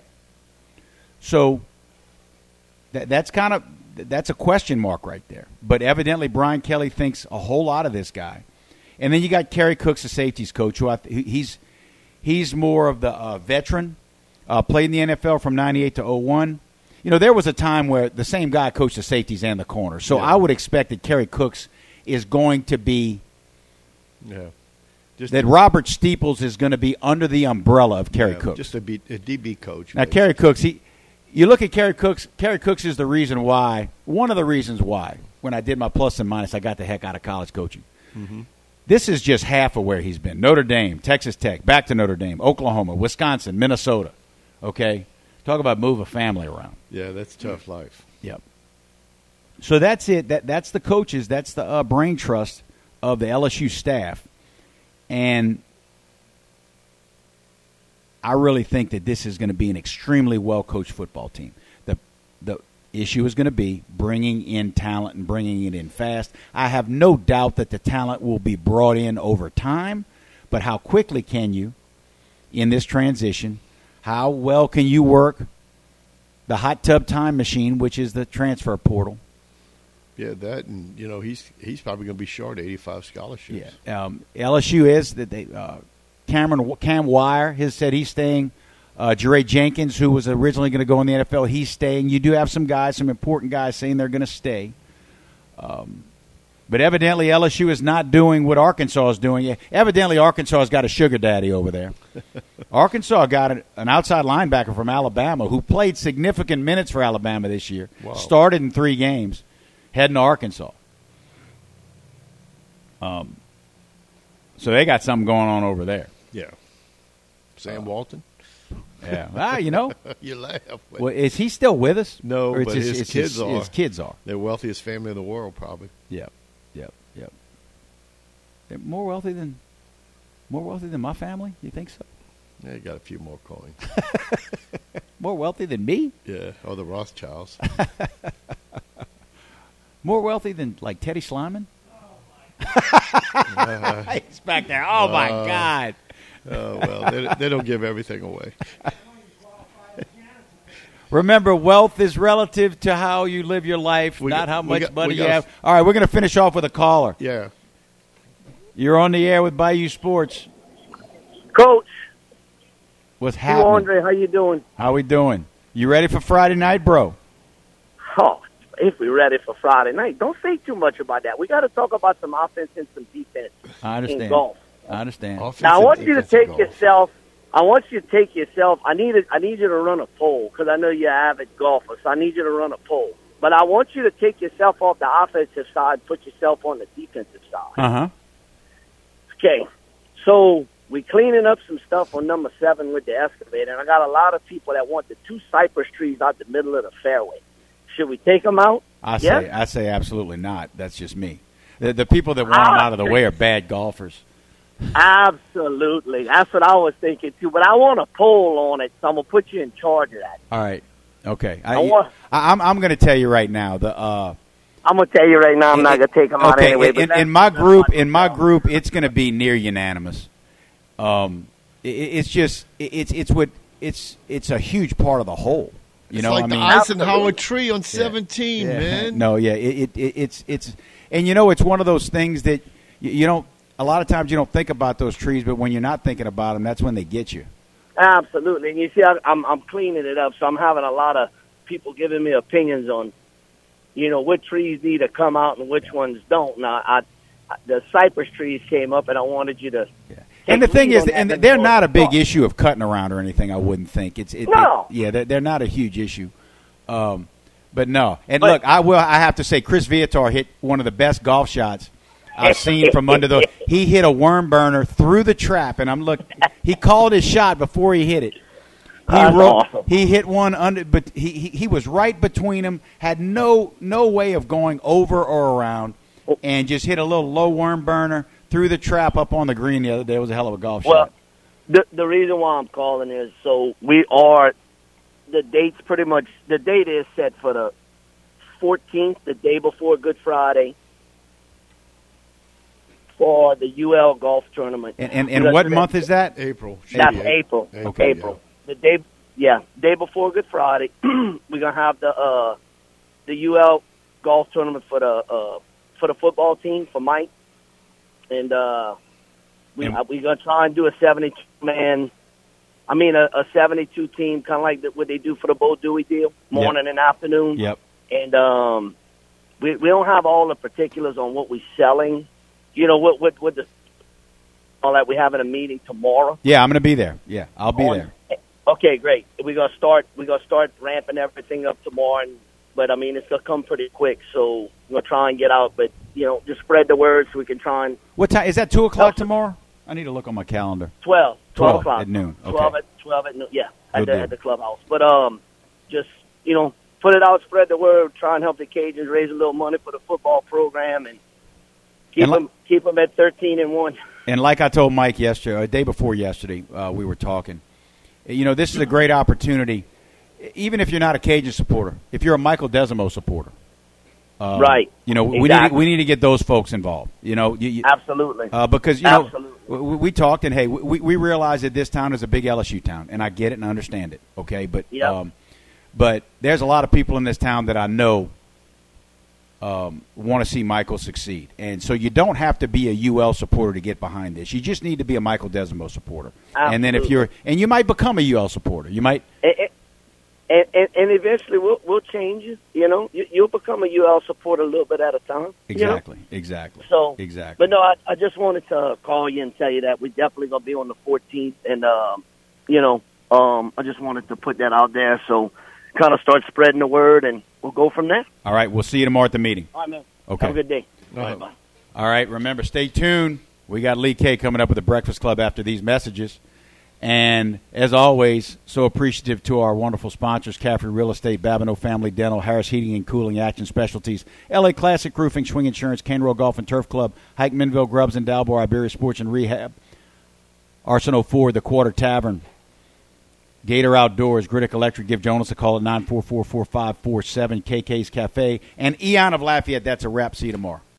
Speaker 2: So that, that's kind of that's a question mark right there. But evidently Brian Kelly thinks a whole lot of this guy. And then you got Kerry Cooks, the safeties coach, who I, he's he's more of the uh, veteran. Uh, played in the N F L from ninety-eight to oh one. You know, there was a time where the same guy coached the safeties and the corners. So yeah. I would expect that Kerry Cooks is going to be
Speaker 3: yeah. Just
Speaker 2: that Robert Steeples is going to be under the umbrella of Kerry
Speaker 3: yeah,
Speaker 2: Cooks.
Speaker 3: Just a, B, a D B coach.
Speaker 2: Now, Kerry Cooks, he, you look at Kerry Cooks, Kerry Cooks is the reason why, one of the reasons why, when I did my plus and minus, I got the heck out of college coaching.
Speaker 3: Mm-hmm.
Speaker 2: This is just half of where he's been. Notre Dame, Texas Tech, back to Notre Dame, Oklahoma, Wisconsin, Minnesota. Okay? Talk about move a family around.
Speaker 3: Yeah, that's tough life.
Speaker 2: Yep. So that's it. That That's the coaches. That's the uh, brain trust of the L S U staff. And I really think that this is going to be an extremely well-coached football team. The the issue is going to be bringing in talent and bringing it in fast. I have no doubt that the talent will be brought in over time, but how quickly can you in this transition? How well can you work the hot tub time machine, which is the transfer portal?
Speaker 3: Yeah, that, and you know he's he's probably going to be short eighty-five scholarships.
Speaker 2: Yeah, um, L S U is that they uh, Cameron Cam Wire has said he's staying. Uh, Jeray Jenkins, who was originally going to go in the N F L, he's staying. You do have some guys, some important guys, saying they're going to stay. Um, but evidently L S U is not doing what Arkansas is doing. Evidently Arkansas has got a sugar daddy over there. Arkansas got an, an outside linebacker from Alabama who played significant minutes for Alabama this year.
Speaker 3: Wow.
Speaker 2: Started in three games. Heading to Arkansas. Um, so they got something going on over there.
Speaker 3: Yeah. Sam uh, Walton?
Speaker 2: Yeah. Ah, you know.
Speaker 3: You laugh.
Speaker 2: Well, is he still with us?
Speaker 3: No,
Speaker 2: or
Speaker 3: but
Speaker 2: his,
Speaker 3: his
Speaker 2: his
Speaker 3: kids
Speaker 2: his,
Speaker 3: are.
Speaker 2: His kids are.
Speaker 3: They're wealthiest family in the world, probably.
Speaker 2: Yep. Yep. Yep. They're more wealthy than more wealthy than my family? You think so?
Speaker 3: Yeah, you got a few more coins.
Speaker 2: More wealthy than me?
Speaker 3: Yeah, or the Rothschilds.
Speaker 2: More wealthy than, like, Teddy Schleiman?
Speaker 3: uh,
Speaker 2: He's back there. Oh, uh, my God.
Speaker 3: Oh, well, they, they don't give everything away.
Speaker 2: Remember, wealth is relative to how you live your life,
Speaker 3: we
Speaker 2: not
Speaker 3: got,
Speaker 2: how much
Speaker 3: got,
Speaker 2: money you
Speaker 3: got,
Speaker 2: have. All right, we're going to finish off with a caller.
Speaker 3: Yeah.
Speaker 2: You're on the air with Bayou Sports.
Speaker 17: Coach.
Speaker 2: What's happening?
Speaker 17: Hey, Andre, how you doing?
Speaker 2: How we doing? You ready for Friday night, bro?
Speaker 17: Oh, if we're ready for Friday night. Don't say too much about that. We got to talk about some offense and some defense.
Speaker 2: I understand.
Speaker 17: In golf.
Speaker 2: I understand.
Speaker 17: Offense now I want you to take yourself. I want you to take yourself. I need. A, I need you to run a poll because I know you're an avid golfer. So I need you to run a poll. But I want you to take yourself off the offensive side, put yourself on the defensive side.
Speaker 2: Uh huh.
Speaker 17: Okay. So we cleaning up some stuff on number seven with the excavator, and I got a lot of people that want the two cypress trees out the middle of the fairway. Should we take them out?
Speaker 2: I
Speaker 17: yes?
Speaker 2: say, I say absolutely not. That's just me. The, the people that want them out of the way are bad golfers.
Speaker 17: Absolutely. That's what I was thinking, too. But I want a poll on it, so I'm going to put you in charge of that.
Speaker 2: All right. Okay. I,
Speaker 17: I want,
Speaker 2: I, I'm, I'm going to tell you right now. The uh,
Speaker 17: I'm going to tell you right now I'm it, not going to take them
Speaker 2: okay,
Speaker 17: out anyway.
Speaker 2: In,
Speaker 17: but
Speaker 2: in my group, in my group, it's going to be near unanimous. Um, it, it's just it, it's it's what it's it's a huge part of the whole. You
Speaker 3: it's
Speaker 2: know,
Speaker 3: like
Speaker 2: I
Speaker 3: the
Speaker 2: mean,
Speaker 3: Eisenhower tree on seventeen,
Speaker 2: yeah. Yeah.
Speaker 3: man.
Speaker 2: No, yeah, it, it, it it's it's and you know it's one of those things that you, you don't. A lot of times you don't think about those trees, but when you're not thinking about them, that's when they get you.
Speaker 17: Absolutely, and you see, I, I'm I'm cleaning it up, so I'm having a lot of people giving me opinions on, you know, what trees need to come out and which yeah. ones don't. Now, I, I, the cypress trees came up, and I wanted you to.
Speaker 2: Yeah. And the thing is, and they're not a big issue of cutting around or anything. I wouldn't think it's it,
Speaker 17: no.
Speaker 2: It, yeah, they're, they're not a huge issue. Um, but no, and but, look, I will. I have to say, Chris Viator hit one of the best golf shots I've seen from under the. He hit a worm burner through the trap, and I'm look. He called his shot before he hit it. He
Speaker 17: That's
Speaker 2: wrote,
Speaker 17: awesome.
Speaker 2: He hit one under, but he, he he was right between them. Had no no way of going over or around, and just hit a little low worm burner through the trap up on the green the other day. It was a hell of a golf
Speaker 17: well,
Speaker 2: shot.
Speaker 17: The the reason why I'm calling is so we are. The date's pretty much the date is set for the fourteenth, the day before Good Friday, for the U L golf tournament.
Speaker 2: And and, and what month is that?
Speaker 3: April.
Speaker 17: That's April.
Speaker 3: April.
Speaker 2: Okay.
Speaker 17: April. The day, yeah, day before Good Friday, we're gonna have the uh, the U L golf tournament for the uh, for the football team for Mike, and uh, we
Speaker 2: and,
Speaker 17: we're gonna try and do a seventy-two man. I mean, a, a seventy-two team, kind of like the, what they do for the Bo Dewey deal, morning
Speaker 2: yep.
Speaker 17: and afternoon.
Speaker 2: Yep.
Speaker 17: And um, we we don't have all the particulars on what we're selling. You know what what what the all that we having a meeting tomorrow.
Speaker 2: Yeah, I'm going to be there. Yeah, I'll be
Speaker 17: on,
Speaker 2: there.
Speaker 17: Okay, great. We're gonna start. We're gonna start ramping everything up tomorrow. And, but I mean, it's gonna come pretty quick. So we're gonna try and get out. But you know, just spread the word so we can try and.
Speaker 2: What time is that? Two o'clock tomorrow? I need to look on my calendar.
Speaker 17: Twelve.
Speaker 2: Twelve,
Speaker 17: o'clock
Speaker 2: at noon. Okay.
Speaker 17: Twelve at twelve at noon. Yeah, at
Speaker 2: Good
Speaker 17: the
Speaker 2: deal.
Speaker 17: at the clubhouse. But um, just you know, put it out, spread the word, try and help the Cajuns raise a little money for the football program, and keep
Speaker 2: And li-
Speaker 17: them keep them at thirteen and one.
Speaker 2: And like I told Mike yesterday, a day before yesterday, uh, we were talking. You know, this is a great opportunity. even if you're not a Cajun supporter, if you're a Michael Desimo supporter, uh,
Speaker 17: right?
Speaker 2: You know,
Speaker 17: exactly.
Speaker 2: we need we need to get those folks involved. You know, you, you,
Speaker 17: absolutely,
Speaker 2: uh, because you know
Speaker 17: absolutely.
Speaker 2: we, we talked and hey, we we realize that this town is a big L S U town, and I get it and I understand it. Okay, but
Speaker 17: yep.
Speaker 2: um, but there's a lot of people in this town that I know um, want to see Michael succeed, and so you don't have to be a U L supporter to get behind this. You just need to be a Michael Desimo supporter,
Speaker 17: absolutely.
Speaker 2: And then if you're and you might become a U L supporter, you might.
Speaker 17: And, and, and, and eventually we'll we'll change it. You know, you, you'll become a U L supporter a little bit at a time.
Speaker 2: Exactly,
Speaker 17: you know?
Speaker 2: exactly.
Speaker 17: So,
Speaker 2: exactly.
Speaker 17: But no, I, I just wanted to call you and tell you that we definitely gonna be on the fourteenth, and um, you know, um, I just wanted to put that out there, so kind of start spreading the word, and we'll go from there.
Speaker 2: All right, we'll see you tomorrow at the meeting.
Speaker 17: All right, man.
Speaker 2: Okay.
Speaker 17: Have a good day.
Speaker 3: All right.
Speaker 17: Bye.
Speaker 2: All right, remember, stay tuned. We got Lee K coming up with the Breakfast Club after these messages. And as always, so appreciative to our wonderful sponsors, Caffrey Real Estate, Babineau Family Dental, Harris Heating and Cooling, Action Specialties, L A Classic Roofing, Swing Insurance, Cane Row Golf and Turf Club, Hike Minville Grubs and Dalbor, Iberia Sports and Rehab, Arsenal Ford, The Quarter Tavern, Gator Outdoors, Griddick Electric. Give Jonas a call at nine four four, four five four seven, K K's Cafe, and Eon of Lafayette. That's a wrap. See you tomorrow.